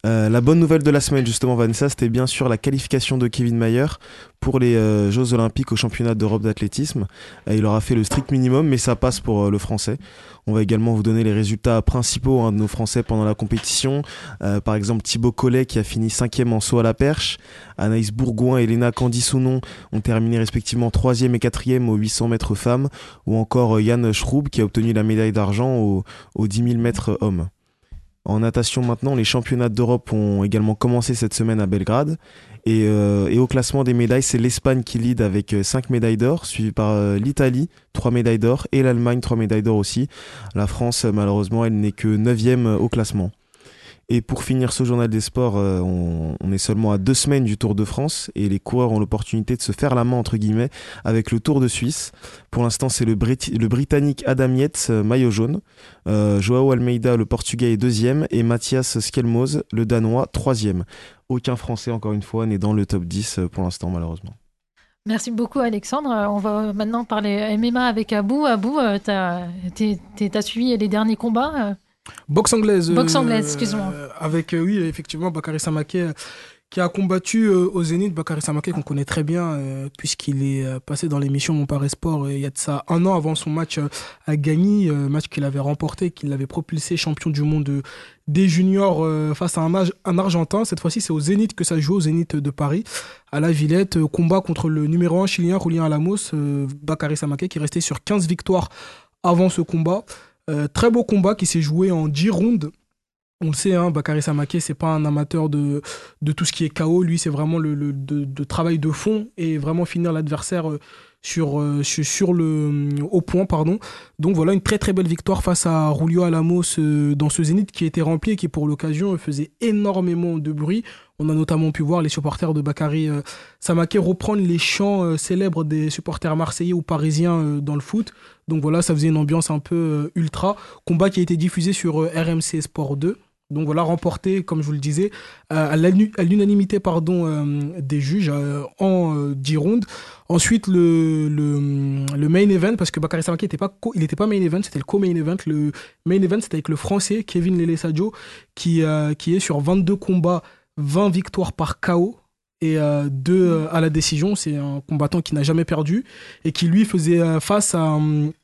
Euh, la bonne nouvelle de la semaine, justement, Vanessa, c'était bien sûr la qualification de Kevin Mayer pour les euh, Jeux Olympiques au championnat d'Europe d'athlétisme. Euh, il aura fait le strict minimum, mais ça passe pour euh, le Français. On va également vous donner les résultats principaux hein, de nos Français pendant la compétition. Euh, par exemple, Thibaut Collet qui a fini cinquième en saut à la perche. Anaïs Bourgoin et Léna Candy-Sounon ont terminé respectivement troisième et quatrième aux huit cents mètres femmes. Ou encore euh, Yann Schroub qui a obtenu la médaille d'argent aux, aux dix mille mètres hommes. En natation maintenant, les championnats d'Europe ont également commencé cette semaine à Belgrade. Et, euh, et au classement des médailles, c'est l'Espagne qui lead avec cinq médailles d'or, suivi par euh, l'Italie, trois médailles d'or, et l'Allemagne, trois médailles d'or aussi. La France, malheureusement, elle n'est que neuvième au classement. Et pour finir ce journal des sports, euh, on, on est seulement à deux semaines du Tour de France et les coureurs ont l'opportunité de se faire la main entre guillemets avec le Tour de Suisse. Pour l'instant, c'est le, Brit- le Britannique Adam Yates, euh, maillot jaune. Euh, Joao Almeida, le Portugais, est deuxième et Mathias Skelmose, le Danois, troisième. Aucun Français, encore une fois, n'est dans le top dix pour l'instant, malheureusement. Merci beaucoup Alexandre. On va maintenant parler M M A avec Abou. Abou, t'as, t'es, t'es, t'as suivi les derniers combats ? Boxe anglaise. Boxe anglaise, euh, excuse-moi. Avec, euh, oui, effectivement, Bakary Samaké euh, qui a combattu euh, au Zénith. Bakary Samaké qu'on connaît très bien euh, puisqu'il est euh, passé dans l'émission Mon Paris Sport euh, il y a de ça un an avant son match euh, à Gagny, euh, match qu'il avait remporté, qu'il l'avait propulsé champion du monde euh, des juniors euh, face à un, un Argentin. Cette fois-ci, c'est au Zénith que ça joue, au Zénith de Paris, à la Villette. Euh, combat contre le numéro un chilien, Julián Alamos, euh, Bakary Samaké qui restait sur quinze victoires avant ce combat. Euh, très beau combat qui s'est joué en dix rounds. On le sait, hein, Bakary Samaké, c'est pas un amateur de, de tout ce qui est K O. Lui, c'est vraiment le, le de, de travail de fond et vraiment finir l'adversaire euh, sur, euh, sur, sur le, au point. Pardon. Donc voilà, une très très belle victoire face à Julio Alamos euh, dans ce Zénith qui était rempli et qui pour l'occasion faisait énormément de bruit. On a notamment pu voir les supporters de Bakary euh, Samaké reprendre les chants euh, célèbres des supporters marseillais ou parisiens euh, dans le foot. Donc voilà, ça faisait une ambiance un peu euh, ultra. Combat qui a été diffusé sur euh, R M C Sport deux. Donc voilà, remporté, comme je vous le disais, euh, à, à l'unanimité pardon, euh, des juges euh, en euh, dix rounds. Ensuite, le, le, le main event, parce que Bakary Samaké n'était pas, co- il n'était pas main event, c'était le co-main event. Le main event, c'était avec le Français Kevin Lele Sadio, qui, euh, qui est sur vingt-deux combats, vingt victoires par K O et euh, deux euh, à la décision. C'est un combattant qui n'a jamais perdu et qui, lui, faisait euh, face à,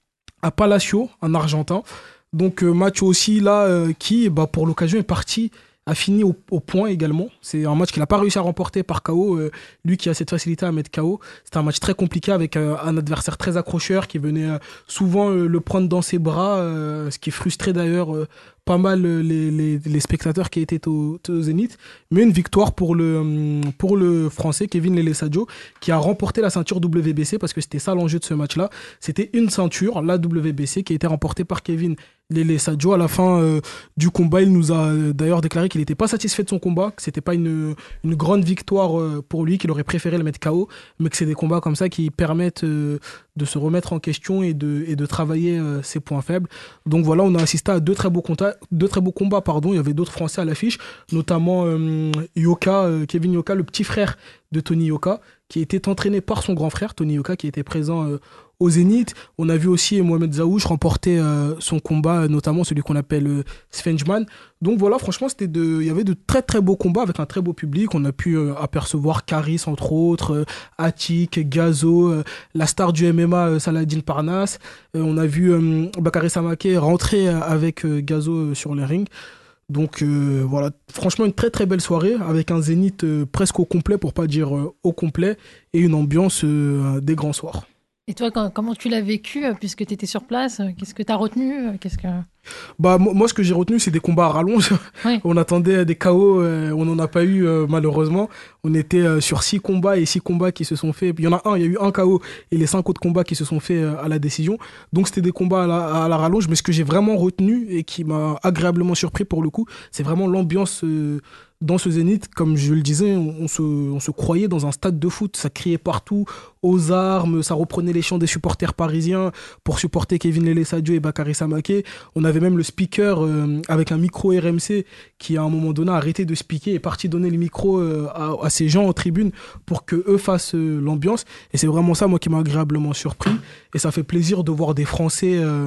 à Palacio, un Argentin. Donc euh, match aussi là euh, qui bah, pour l'occasion est parti, a fini au, au point également. C'est un match qu'il n'a pas réussi à remporter par K O, euh, lui qui a cette facilité à mettre K O. C'était un match très compliqué avec euh, un adversaire très accrocheur qui venait euh, souvent euh, le prendre dans ses bras, euh, ce qui frustrait d'ailleurs euh, pas mal les, les, les spectateurs qui étaient au, au Zénith. Mais une victoire pour le, pour le Français Kevin Lele Sadio qui a remporté la ceinture W B C parce que c'était ça l'enjeu de ce match-là. C'était une ceinture, la W B C, qui a été remportée par Kevin Lele Sadio. À la fin euh, du combat, il nous a euh, d'ailleurs déclaré qu'il n'était pas satisfait de son combat, que c'était pas une, une grande victoire euh, pour lui, qu'il aurait préféré le mettre K O, mais que c'est des combats comme ça qui permettent euh, de se remettre en question et de, et de travailler euh, ses points faibles. Donc voilà, on a assisté à deux très beaux, compta- deux très beaux combats. Pardon. Il y avait d'autres Français à l'affiche, notamment euh, Yoka, euh, Kevin Yoka, le petit frère de Tony Yoka, qui était entraîné par son grand frère, Tony Yoka, qui était présent euh, au Zénith. On a vu aussi Mohamed Zaouch remporter euh, son combat, notamment celui qu'on appelle euh, Svenjman. Donc voilà, franchement, c'était de... il y avait de très très beaux combats avec un très beau public. On a pu euh, apercevoir Karis, entre autres, euh, Atik, Gazo, euh, la star du M M A, euh, Saladin Parnasse. Euh, on a vu euh, Bakary Samaké rentrer euh, avec euh, Gazo euh, sur les rings. Donc euh, voilà, franchement une très très belle soirée avec un Zénith euh, presque au complet, pour pas dire euh, au complet, et une ambiance euh, des grands soirs. Et toi, quand, comment tu l'as vécu, puisque tu étais sur place? Qu'est-ce que tu as retenu? Qu'est-ce que... Bah, moi, ce que j'ai retenu, c'est des combats à rallonge. Oui. On attendait des K O, euh, on n'en a pas eu, euh, malheureusement. On était euh, sur six combats et six combats qui se sont faits. Il y en a un, il y a eu un K O et les cinq autres combats qui se sont faits euh, à la décision. Donc, c'était des combats à la, à la rallonge. Mais ce que j'ai vraiment retenu et qui m'a agréablement surpris pour le coup, c'est vraiment l'ambiance euh, dans ce Zénith. Comme je le disais, on, on, se, on se croyait dans un stade de foot. Ça criait partout, aux armes. Ça reprenait les chants des supporters parisiens pour supporter Kevin Lele Sadio et Bakary Samaké. On avait même le speaker euh, avec un micro R M C qui à un moment donné a arrêté de speaker et est parti donner le micro euh, à, à ces gens en tribune pour que eux fassent euh, l'ambiance. Et c'est vraiment ça moi qui m'a agréablement surpris, et ça fait plaisir de voir des Français euh,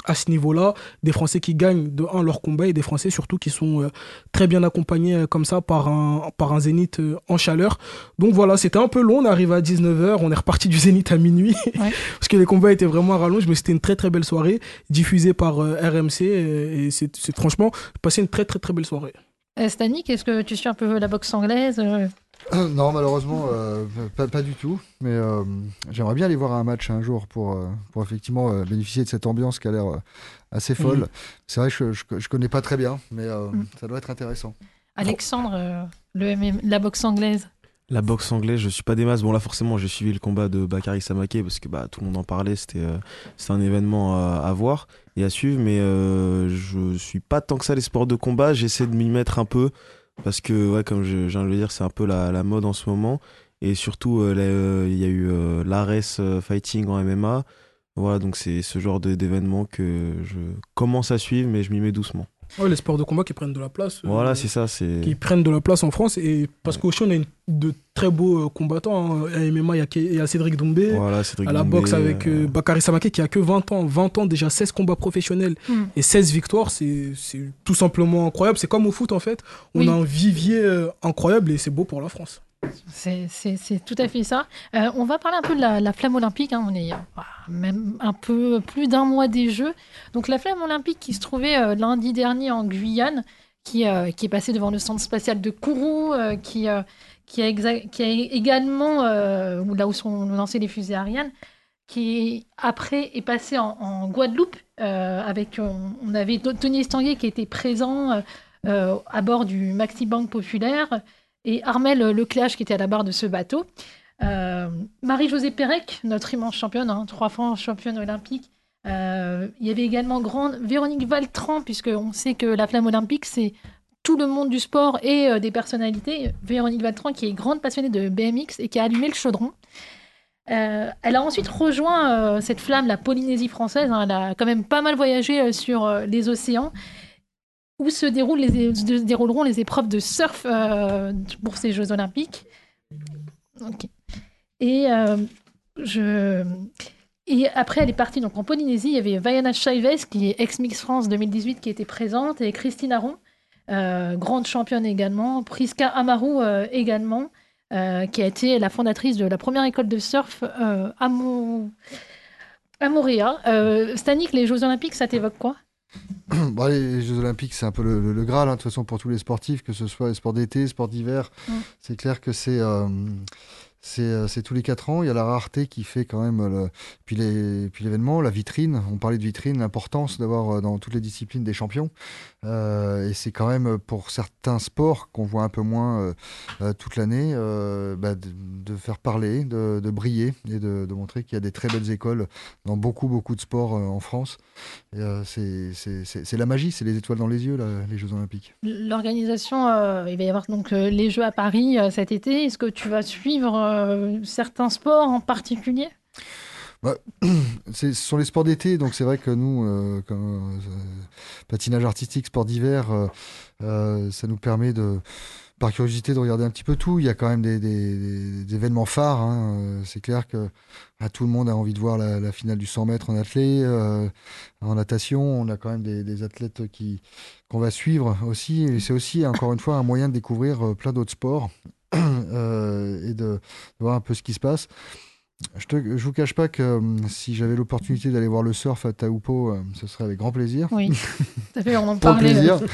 à ce niveau-là, des Français qui gagnent de un leur combat et des Français surtout qui sont euh, très bien accompagnés euh, comme ça par un, par un Zénith euh, en chaleur. Donc voilà, c'était un peu long, on arrive à dix-neuf heures, on est reparti du Zénith à minuit ouais. parce que les combats étaient vraiment à rallonge, mais c'était une très très belle soirée diffusée par euh, R M C et, et c'est, c'est franchement passé une très très très belle soirée. Euh, Stanik, est-ce que tu suis un peu la boxe anglaise euh... Euh, non, malheureusement, euh, pas, pas du tout. Mais euh, j'aimerais bien aller voir un match un jour pour, euh, pour effectivement euh, bénéficier de cette ambiance qui a l'air euh, assez folle. Mmh. C'est vrai que je, je, je connais pas très bien, mais euh, mmh. ça doit être intéressant. Alexandre, euh, le M M, la boxe anglaise. La boxe anglaise, je suis pas des masses. Bon là, forcément, j'ai suivi le combat de Bakary Samaké parce que bah, tout le monde en parlait. C'était, euh, c'était un événement à, à voir et à suivre. Mais euh, je suis pas tant que ça les sports de combat. J'essaie de m'y mettre un peu. Parce que, ouais, comme je, je viens de le dire, c'est un peu la, la mode en ce moment. Et surtout, il euh, y a eu euh, l'Ares Fighting en M M A. Voilà, donc c'est ce genre de, d'événement que je commence à suivre, mais je m'y mets doucement. Ouais, les sports de combat qui prennent de la place. Voilà, euh, c'est ça. C'est... Qui prennent de la place en France. Et parce ouais. qu'aussi, on a une, de très beaux euh, combattants. Hein. À M M A, il y, y a Cédric Doumbé. Voilà, Cédric à la Doumbé, boxe avec euh, euh... Bakary Samaké qui a que vingt ans. vingt ans, déjà seize combats professionnels mm. et seize victoires. C'est, c'est tout simplement incroyable. C'est comme au foot, en fait. On oui. a un vivier euh, incroyable et c'est beau pour la France. C'est, c'est, c'est tout à fait ça. Euh, on va parler un peu de la, la flamme olympique. Hein. On est bah, même un peu plus d'un mois des Jeux. Donc la flamme olympique qui se trouvait euh, lundi dernier en Guyane, qui, euh, qui est passée devant le centre spatial de Kourou, euh, qui, euh, qui, a exa- qui a également, euh, là où sont lancées les fusées Ariane, qui après est passée en, en Guadeloupe. Euh, avec, on, on avait Tony Estanguet qui était présent euh, à bord du Maxi Bank Populaire. Et Armel Lecléache qui était à la barre de ce bateau. Euh, Marie-Josée Pérec, notre immense championne, hein, trois fois championne olympique. Euh, il y avait également grande Véronique Valtran, puisqu'on sait que la flamme olympique, c'est tout le monde du sport et euh, des personnalités. Véronique Valtran, qui est grande passionnée de B M X et qui a allumé le chaudron. Euh, elle a ensuite rejoint euh, cette flamme, la Polynésie française. Hein, elle a quand même pas mal voyagé euh, sur euh, les océans. Où se, déroulent les, se dérouleront les épreuves de surf euh, pour ces Jeux Olympiques. Okay. Et, euh, je... et après, elle est partie donc, en Polynésie. Il y avait Vaiana Chaves, qui est ex-Miss France deux mille dix-huit, qui était présente, et Christine Aron, euh, grande championne également. Priska Amaru euh, également, euh, qui a été la fondatrice de la première école de surf euh, à, Mo... à Moorea. Euh, Stanik, les Jeux Olympiques, ça t'évoque quoi ? Bon, les Jeux Olympiques, c'est un peu le, le, le Graal, hein, de toute façon, pour tous les sportifs, que ce soit les sports d'été, sports d'hiver. Mm. C'est clair que c'est, euh, c'est, c'est tous les quatre ans. Il y a la rareté qui fait quand même. Le... Puis, les, puis l'événement, la vitrine. On parlait de vitrine, l'importance d'avoir dans toutes les disciplines des champions. Euh, et c'est quand même pour certains sports qu'on voit un peu moins euh, euh, toute l'année, euh, bah, de, de faire parler, de, de briller et de, de montrer qu'il y a des très belles écoles dans beaucoup, beaucoup de sports euh, en France. Et, euh, c'est, c'est, c'est, c'est la magie, c'est les étoiles dans les yeux, là, les Jeux Olympiques. L'organisation, euh, il va y avoir donc euh, les Jeux à Paris euh, cet été. Est-ce que tu vas suivre euh, certains sports en particulier ? Bah, c'est, ce sont les sports d'été, donc c'est vrai que nous, euh, comme, euh, patinage artistique, sport d'hiver, euh, euh, ça nous permet de, par curiosité, de regarder un petit peu tout. Il y a quand même des, des, des, des événements phares. Hein. C'est clair que ah, tout le monde a envie de voir la, la finale du cent mètres en athlée, euh, en natation. On a quand même des, des athlètes qui, qu'on va suivre aussi. Et c'est aussi, encore une fois, un moyen de découvrir euh, plein d'autres sports euh, et de, de voir un peu ce qui se passe. Je ne vous cache pas que euh, si j'avais l'opportunité d'aller voir le surf à Taupo, euh, ce serait avec grand plaisir. Oui, ça fait, on en Pour parlait. plaisir.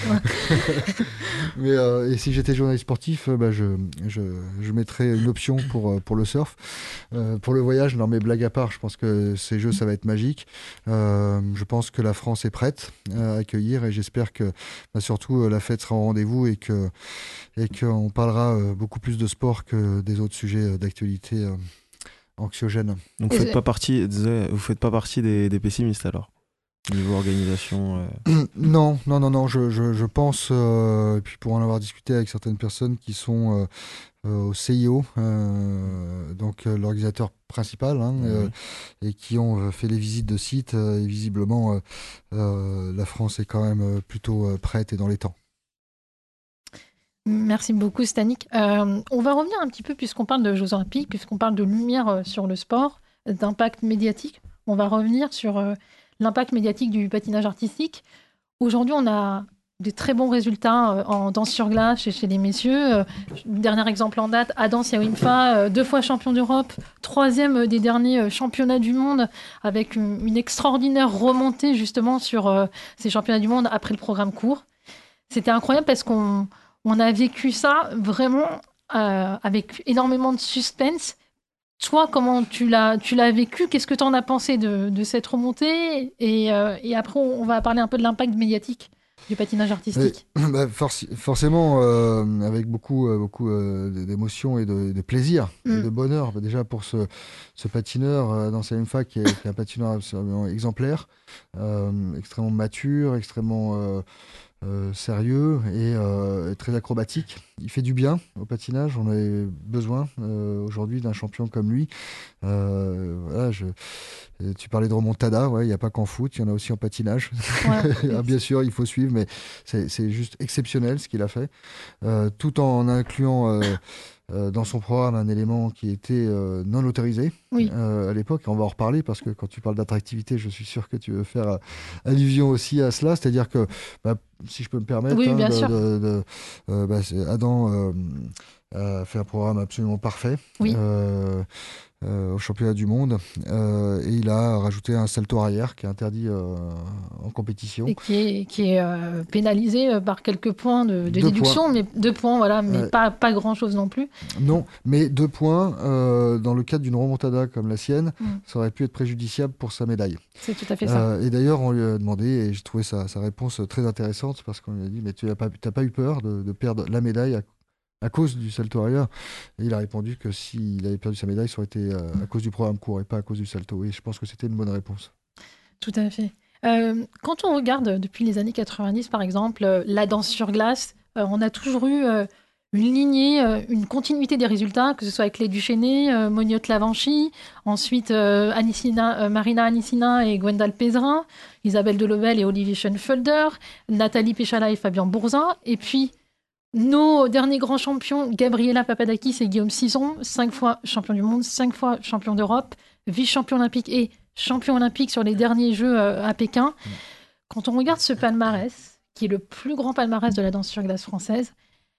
Mais, euh, et si j'étais journaliste sportif, euh, bah, je, je, je mettrais une option pour, euh, pour le surf. Euh, pour le voyage, non mais blague à part, je pense que ces Jeux, ça va être magique. Euh, je pense que la France est prête à accueillir et j'espère que bah, surtout euh, la fête sera au rendez-vous et, que, et qu'on parlera euh, beaucoup plus de sport que des autres sujets d'actualité euh, anxiogène. Donc vous faites pas partie, vous faites pas partie des, des pessimistes alors, niveau organisation euh... Non, non, non, non. Je, je, je pense, euh, et puis pour en avoir discuté avec certaines personnes qui sont euh, euh, au C I O, euh, donc euh, l'organisateur principal, hein, mmh. euh, et qui ont euh, fait les visites de sites, euh, et visiblement euh, euh, la France est quand même euh, plutôt euh, prête et dans les temps. Merci beaucoup, Stanik. Euh, on va revenir un petit peu, puisqu'on parle de Jeux Olympiques, puisqu'on parle de lumière euh, sur le sport, d'impact médiatique. On va revenir sur euh, l'impact médiatique du patinage artistique. Aujourd'hui, on a des très bons résultats euh, en danse sur glace chez, chez les messieurs. Euh, dernier exemple en date, Adam Siawimfa, euh, deux fois champion d'Europe, troisième des derniers euh, championnats du monde, avec une, une extraordinaire remontée justement sur euh, ces championnats du monde après le programme court. C'était incroyable parce qu'on on a vécu ça vraiment euh, avec énormément de suspense. Toi, comment tu l'as, tu l'as vécu? Qu'est-ce que tu en as pensé de, de cette remontée? Et, euh, et après, on va parler un peu de l'impact médiatique du patinage artistique. Et, bah, forc- forcément, euh, avec beaucoup, euh, beaucoup euh, d'émotions et de, de plaisir mm. et de bonheur. Bah, déjà pour ce, ce patineur euh, dans C M F A qui est, qui est un patineur absolument exemplaire, euh, extrêmement mature, extrêmement euh, euh, sérieux et euh, très acrobatique. Il fait du bien au patinage. On avait besoin euh, aujourd'hui d'un champion comme lui. Euh, voilà, je... Tu parlais de remontada, ouais, il n'y a pas qu'en foot, il y en a aussi en patinage. Ouais. Ah, bien sûr, il faut suivre, mais c'est, c'est juste exceptionnel ce qu'il a fait, euh, tout en incluant euh, euh, dans son programme un élément qui était euh, non autorisé oui. euh, à l'époque. On va en reparler parce que quand tu parles d'attractivité, je suis sûr que tu veux faire euh, allusion aussi à cela, c'est-à-dire que, bah, si je peux me permettre, oui, hein, bien de, sûr. de, de, euh, bah, Adam euh, a fait un programme absolument parfait. Oui. Euh, Euh, au championnat du monde euh, et il a rajouté un salto arrière qui est interdit euh, en compétition et qui est, qui est euh, pénalisé par quelques points de, de déduction points. mais deux points voilà mais euh, pas, pas grand chose non plus non mais deux points euh, dans le cadre d'une remontada comme la sienne mm. ça aurait pu être préjudiciable pour sa médaille. C'est tout à fait ça euh, et d'ailleurs on lui a demandé et j'ai trouvé sa, sa réponse très intéressante parce qu'on lui a dit mais tu n'as pas, t'as pas eu peur de, de perdre la médaille à à cause du salto arrière. Et il a répondu que s'il avait perdu sa médaille, ça aurait été euh, à cause du programme court et pas à cause du salto. Et je pense que c'était une bonne réponse. Tout à fait. Euh, quand on regarde depuis les années quatre-vingt-dix, par exemple, euh, la danse sur glace, euh, on a toujours eu euh, une lignée, euh, une continuité des résultats, que ce soit avec les Duchesnay, euh, Mognotte Lavanchi, ensuite euh, Anicina, euh, Marina Anicina et Gwendal Pézerin, Isabelle Delobel et Olivier Schoenfelder, Nathalie Péchala et Fabien Bourzin, et puis nos derniers grands champions, Gabriela Papadakis et Guillaume Cizeron, cinq fois champion du monde, cinq fois champion d'Europe, vice-champion olympique et champion olympique sur les derniers Jeux à Pékin. Quand on regarde ce palmarès, qui est le plus grand palmarès de la danse sur glace française,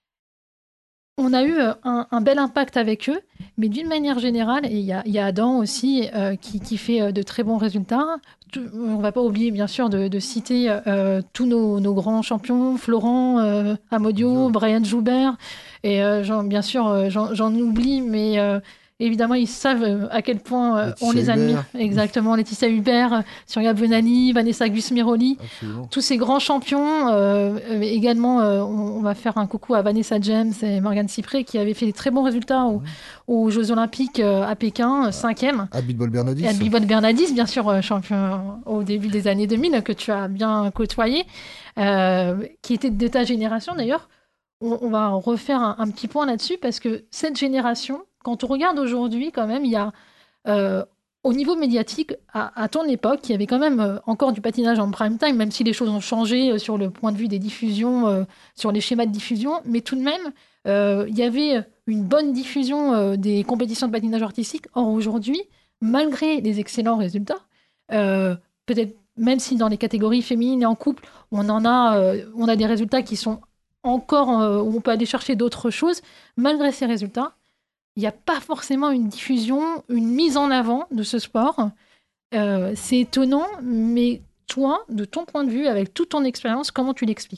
on a eu un, un bel impact avec eux, mais d'une manière générale, et il y, y a Adam aussi euh, qui, qui fait de très bons résultats. Tout, on ne va pas oublier, bien sûr, de, de citer euh, tous nos, nos grands champions, Florent, euh, Amodio, Brian Joubert, et euh, j'en, bien sûr, euh, j'en, j'en oublie, mais euh, évidemment, ils savent à quel point euh, on les admire. Hubert. Exactement, Laetitia Hubert, Surya Bonani, Vanessa Gusmiroli, Absolument. Tous ces grands champions. Euh, également, euh, on, on va faire un coucou à Vanessa James et Morgane Cypré qui avaient fait des très bons résultats au, mmh. aux Jeux Olympiques euh, à Pékin, euh, cinquième. Abitbol Bernadis. Abitbol Bernadis, bien sûr, euh, champion au début des années deux mille, que tu as bien côtoyé, euh, qui était de ta génération d'ailleurs. On, on va refaire un, un petit point là-dessus parce que cette génération, quand on regarde aujourd'hui, quand même, il y a, euh, au niveau médiatique, à, à ton époque, il y avait quand même euh, encore du patinage en prime time, même si les choses ont changé euh, sur le point de vue des diffusions, euh, sur les schémas de diffusion, mais tout de même, euh, il y avait une bonne diffusion euh, des compétitions de patinage artistique. Or, aujourd'hui, malgré les excellents résultats, euh, peut-être même si dans les catégories féminines et en couple, on en a, euh, on a des résultats qui sont encore, euh, où on peut aller chercher d'autres choses, malgré ces résultats, il n'y a pas forcément une diffusion, une mise en avant de ce sport. Euh, c'est étonnant, mais toi, de ton point de vue, avec toute ton expérience, comment tu l'expliques ?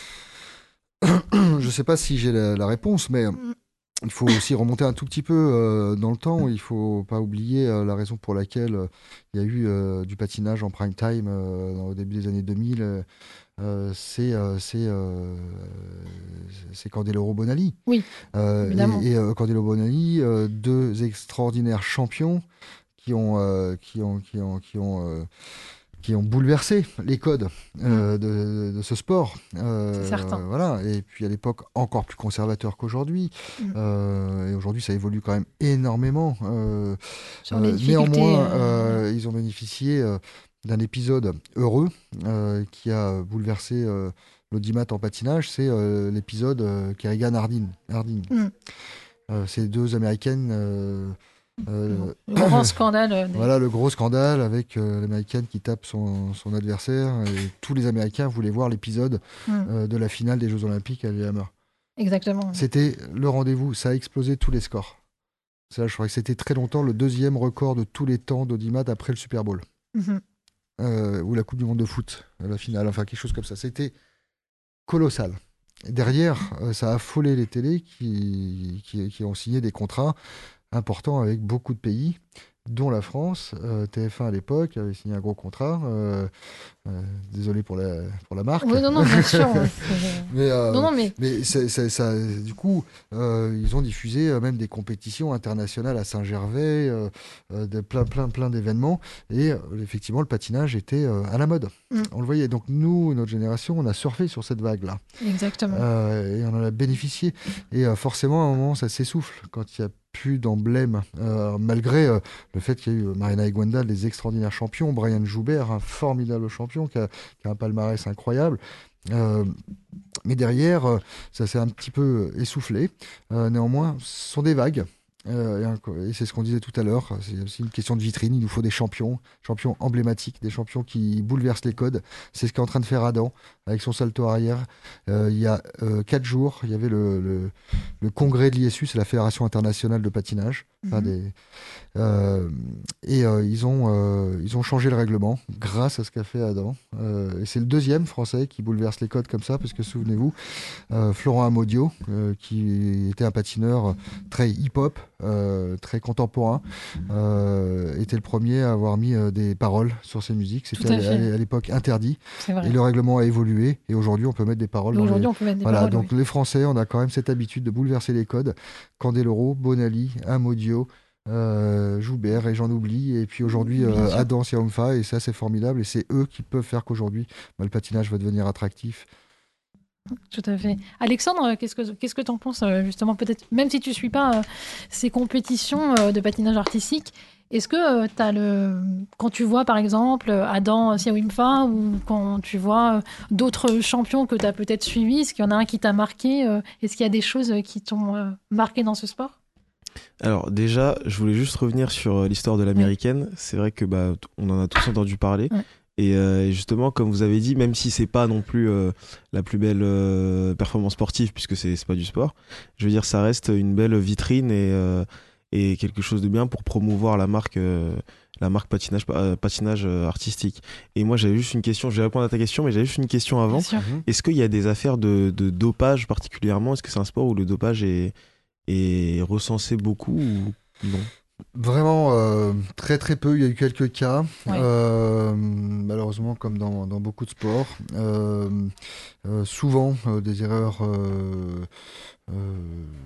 Je ne sais pas si j'ai la, la réponse, mais il faut aussi remonter un tout petit peu euh, dans le temps. Il ne faut pas oublier euh, la raison pour laquelle euh, il y a eu euh, du patinage en prime time euh, au début des années deux mille. Euh, Euh, c'est euh, c'est euh, c'est Candeloro Bonali. Oui, euh, évidemment. Et, et euh, Candeloro Bonali, euh, deux extraordinaires champions qui ont euh, qui ont qui ont qui ont euh, qui ont bouleversé les codes euh, mmh. de, de ce sport. Euh, c'est certain. Voilà. Et puis à l'époque encore plus conservateur qu'aujourd'hui. Mmh. Euh, et aujourd'hui, ça évolue quand même énormément. Euh, Sur les euh, néanmoins, euh, ils ont bénéficié Euh, d'un épisode heureux euh, qui a bouleversé euh, l'audimat en patinage, c'est euh, l'épisode euh, Kerrigan Harding. Harding. Mm. Euh, ces deux Américaines euh, Euh, le grand scandale. Euh, des... Voilà le gros scandale avec euh, l'américaine qui tape son, son adversaire. Et tous les Américains voulaient voir l'épisode mm. euh, de la finale des Jeux Olympiques à Lillehammer. Exactement. C'était le rendez-vous. Ça a explosé tous les scores. Ça, je crois que c'était très longtemps le deuxième record de tous les temps d'audimat après le Super Bowl. Mm-hmm. Euh, ou la Coupe du Monde de foot, la finale, enfin quelque chose comme ça. C'était colossal. Et derrière, euh, ça a affolé les télés qui, qui, qui ont signé des contrats importants avec beaucoup de pays, dont la France. euh, T F un à l'époque avait signé un gros contrat. Euh, euh, désolé pour la, pour la marque. Oui, non, non, bien sûr. mais, euh, non, non, mais... mais c'est, c'est, ça, du coup, euh, ils ont diffusé euh, même des compétitions internationales à Saint-Gervais, euh, euh, de plein, plein, plein d'événements. Et euh, effectivement, le patinage était euh, à la mode. Mm. On le voyait. Donc nous, notre génération, on a surfé sur cette vague-là. Exactement. Euh, et on en a bénéficié. Et euh, forcément, à un moment, ça s'essouffle quand il y a plus d'emblèmes, euh, malgré euh, le fait qu'il y a eu Marina Higuenda, des extraordinaires champions, Brian Joubert, un formidable champion qui a, qui a un palmarès incroyable. Euh, mais derrière, euh, ça s'est un petit peu essoufflé. Euh, néanmoins, ce sont des vagues. Euh, et, et c'est ce qu'on disait tout à l'heure, c'est aussi une question de vitrine. Il nous faut des champions, champions emblématiques, des champions qui bouleversent les codes. C'est ce qu'est en train de faire Adam avec son salto arrière. Euh, il y a euh, quatre jours, il y avait le, le, le congrès de l'I S U, c'est la Fédération internationale de patinage. Enfin, mm-hmm. des, euh, et euh, ils, ont, euh, ils ont changé le règlement grâce à ce qu'a fait Adam. Euh, et c'est le deuxième français qui bouleverse les codes comme ça, parce que souvenez-vous, euh, Florent Amodio, euh, qui était un patineur très hip-hop, Euh, très contemporain, euh, était le premier à avoir mis euh, des paroles sur ses musiques. C'était à, à, à l'époque interdit. Et le règlement a évolué. Et aujourd'hui, on peut mettre des paroles. Aujourd'hui, les... on peut mettre des voilà, paroles. Donc oui. les Français, on a quand même cette habitude de bouleverser les codes. Candeloro, Bonali, Amodio, euh, Joubert, et j'en oublie. Et puis aujourd'hui, euh, Adam Siaomfa. Et ça, c'est formidable. Et c'est eux qui peuvent faire qu'aujourd'hui, bah, le patinage va devenir attractif. Tout à fait. Alexandre, qu'est-ce que qu'est-ce que t'en penses justement, peut-être même si tu suis pas euh, ces compétitions euh, de patinage artistique, est-ce que euh, t'as le quand tu vois par exemple Adam Siaomfa ou quand tu vois euh, d'autres champions que tu as peut-être suivis, est-ce qu'il y en a un qui t'a marqué, euh, est-ce qu'il y a des choses qui t'ont euh, marqué dans ce sport? Alors déjà, je voulais juste revenir sur l'histoire de l'américaine. Oui. C'est vrai que bah on en a tous entendu parler. Oui. Et euh, justement, comme vous avez dit, même si c'est pas non plus euh, la plus belle euh, performance sportive, puisque c'est, c'est pas du sport, je veux dire, ça reste une belle vitrine et, euh, et quelque chose de bien pour promouvoir la marque, euh, la marque patinage, euh, patinage artistique. Et moi, j'avais juste une question, je vais répondre à ta question, mais j'avais juste une question avant. Est-ce qu'il y a des affaires de, de dopage particulièrement? Est-ce que c'est un sport où le dopage est, est recensé beaucoup ou non? Vraiment euh, très très peu, il y a eu quelques cas, ouais. euh, malheureusement comme dans, dans beaucoup de sports, euh, euh, souvent euh, des erreurs euh, euh,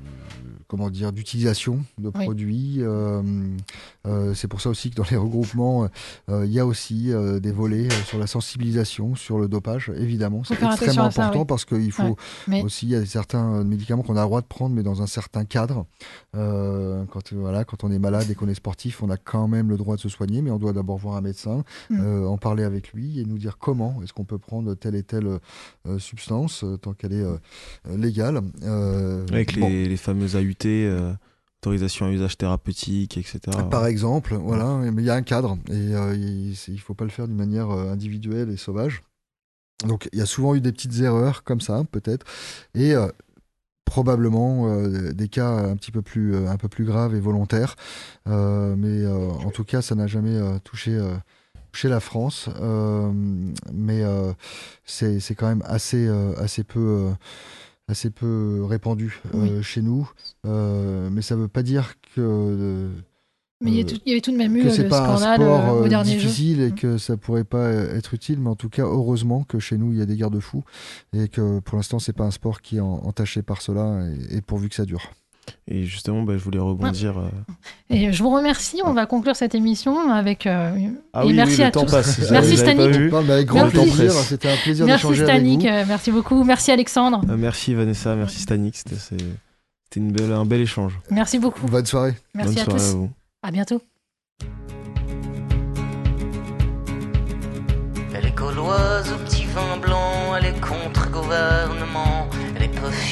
comment dire, d'utilisation de oui. produits, euh, euh, c'est pour ça aussi que dans les regroupements euh, il y a aussi euh, des volets euh, sur la sensibilisation, sur le dopage, évidemment, c'est extrêmement important ça, oui. parce qu'il faut ouais. mais... aussi, il y a certains médicaments qu'on a le droit de prendre mais dans un certain cadre, euh, quand, voilà, quand on est malade et qu'on est sportif, on a quand même le droit de se soigner, mais on doit d'abord voir un médecin, mmh. euh, en parler avec lui et nous dire comment est-ce qu'on peut prendre telle et telle euh, substance euh, tant qu'elle est euh, légale. Euh, avec bon. les, les fameuses A U T, euh, autorisation à usage thérapeutique, et cetera. Par exemple, mmh. voilà, mais il y a un cadre et euh, il ne faut pas le faire d'une manière euh, individuelle et sauvage. Donc il y a souvent eu des petites erreurs comme ça, peut-être, et euh, probablement euh, des cas un petit peu plus, euh, un peu plus graves et volontaires, euh, mais euh, en tout cas ça n'a jamais euh, touché, euh, touché la France, euh, mais euh, c'est, c'est quand même assez, euh, assez peu, euh, assez peu répandu euh, oui. chez nous, euh, mais ça ne veut pas dire que euh, Mais il y, tout, il y avait tout de même eu le scandale un sport, euh, au dernier jeu. difficile et que ça pourrait pas être utile, mais en tout cas, heureusement que chez nous, il y a des garde-fous et que pour l'instant, c'est pas un sport qui est entaché par cela et, et pourvu que ça dure. Et justement, bah, je voulais rebondir. Euh... Et je vous remercie. On va conclure cette émission avec. Euh, ah et oui, merci oui, à tous. Passe, merci Stanik. Non, avec grand merci. plaisir. C'était un plaisir merci d'échanger Stanik, avec vous. Merci beaucoup. Merci Alexandre. Euh, merci Vanessa. Merci Stanik. C'était, c'était une belle, un bel échange. Merci beaucoup. Bonne soirée. Merci Bonne à soirée tous. À, vous. À bientôt. Elle est gauloise au petit vin blanc, elle est contre-gouvernement, elle est profite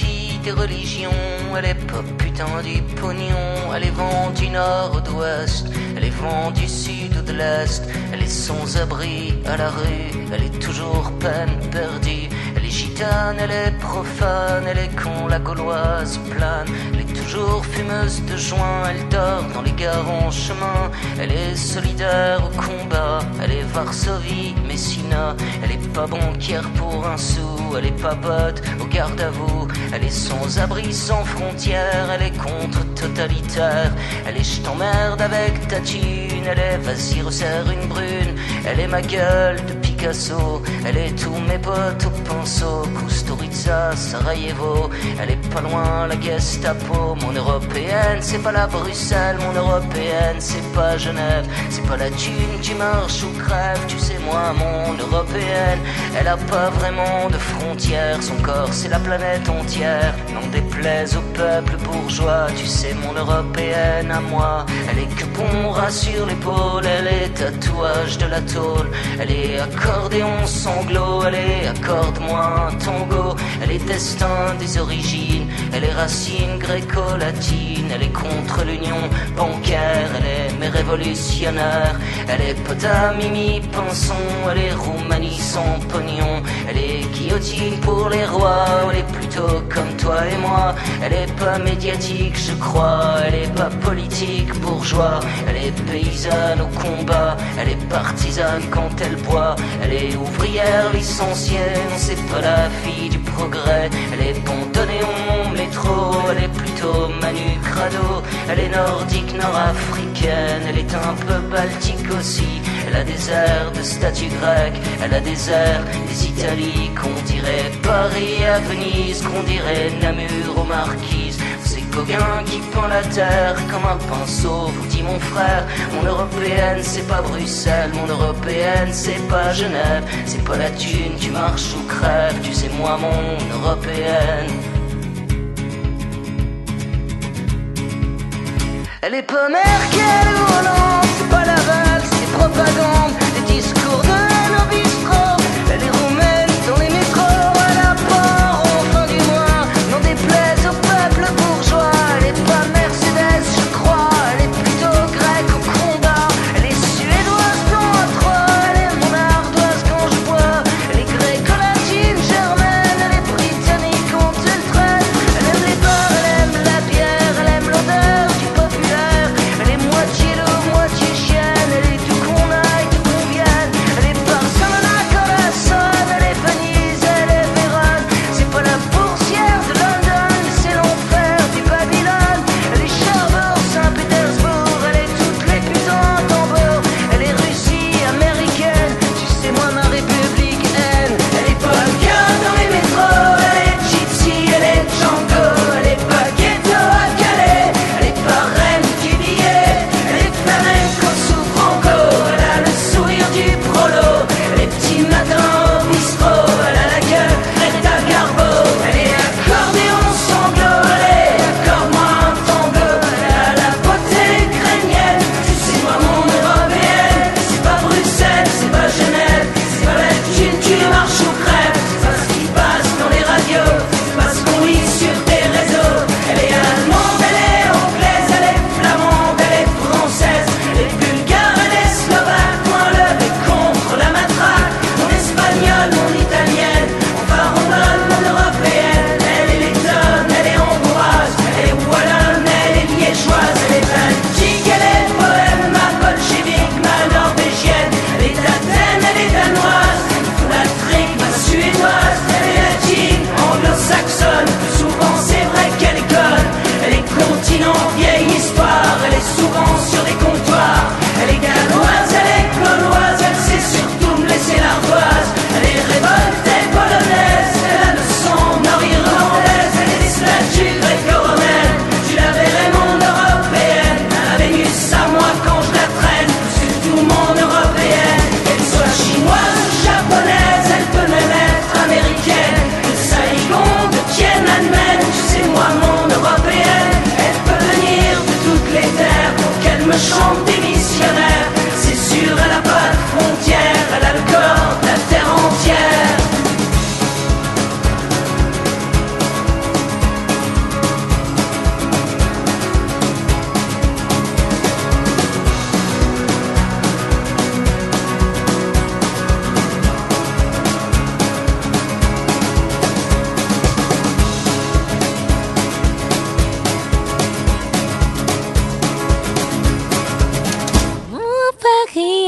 des religions. Elle est pas putain du pognon. Elle est vent du nord ou d'ouest. Elle est vent du sud ou de l'est. Elle est sans abri à la rue. Elle est toujours peine perdue. Elle est gitane, elle est profane. Elle est con, la gauloise plane. Elle est toujours fumeuse de joint. Elle dort dans les gares en chemin. Elle est solidaire au combat. Elle est Varsovie, Messina. Elle est pas banquière pour un sou. Elle est pas botte au garde à vous. Elle est sans abri, sans frontières. Elle est contre-totalitaire. Elle est je t'emmerde avec ta thune. Elle est vas-y resserre une brune. Elle est ma gueule de Picasso. Elle est tous mes potes au pinceau. Kusturica, Sarajevo. Elle est pas loin la Gestapo. Mon européenne c'est pas la Bruxelles. Mon européenne c'est pas Genève. C'est pas la thune, tu marches ou crèves. Tu sais moi mon européenne, elle a pas vraiment de frontières. Son corps c'est la planète entière. N'en déplaise au peuple bourgeois. Tu sais mon européenne à moi, elle est que bon ras sur l'épaule. Elle est tatouage de la tôle. Elle est accordéon sanglot. Elle est accorde-moi un tango. Elle est destin des origines. Elle est racine gréco-latine. Elle est contre l'union bancaire. Elle est mais révolutionnaire. Elle est pote à Mimi Pinson. Elle est Roumanie sans pognon. Elle est guillotine pour les rois. Elle est plutôt comme toi et moi. Elle est pas médiatique je crois. Elle est pas politique bourgeois. Elle est paysanne au combat. Elle est partisane quand elle boit. Elle est ouvrière licenciée. Non c'est pas la fille du progrès. Elle est pontonéon métro. Elle est plutôt Manu Crado. Elle est nordique nord-africaine. Elle est un peu baltique aussi. Elle a des airs de statue grecque. Elle a des airs des Italies qu'on dirait Paris à Venise, qu'on dirait Namur aux Marquises. C'est Gauguin qui peint la terre comme un pinceau, vous dit mon frère. Mon européenne c'est pas Bruxelles. Mon européenne c'est pas Genève. C'est pas la thune, tu marches ou crèves. Tu sais moi mon européenne. Elle est pas Merkel ou Hollande. C'est pas la vague, c'est propagande. Des discours de haine au bistrot. Elle est roumaine dans les métros. Elle a port en fin du mois. N'en déplaise au peuple bourgeois. Elle est pas Mercedes je crois. Elle est plutôt grecque au combat. Elle est suédoise dans un trois. Elle est mon ardoise quand je bois. Elle est gréco-latine, germaine. Elle est britannique quand elle traite. Elle aime les bars, elle aime la bière. Elle aime l'odeur du populaire. Elle est moitié loup, moitié chienne. Elle est tout qu'on a et tout qu'on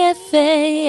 F A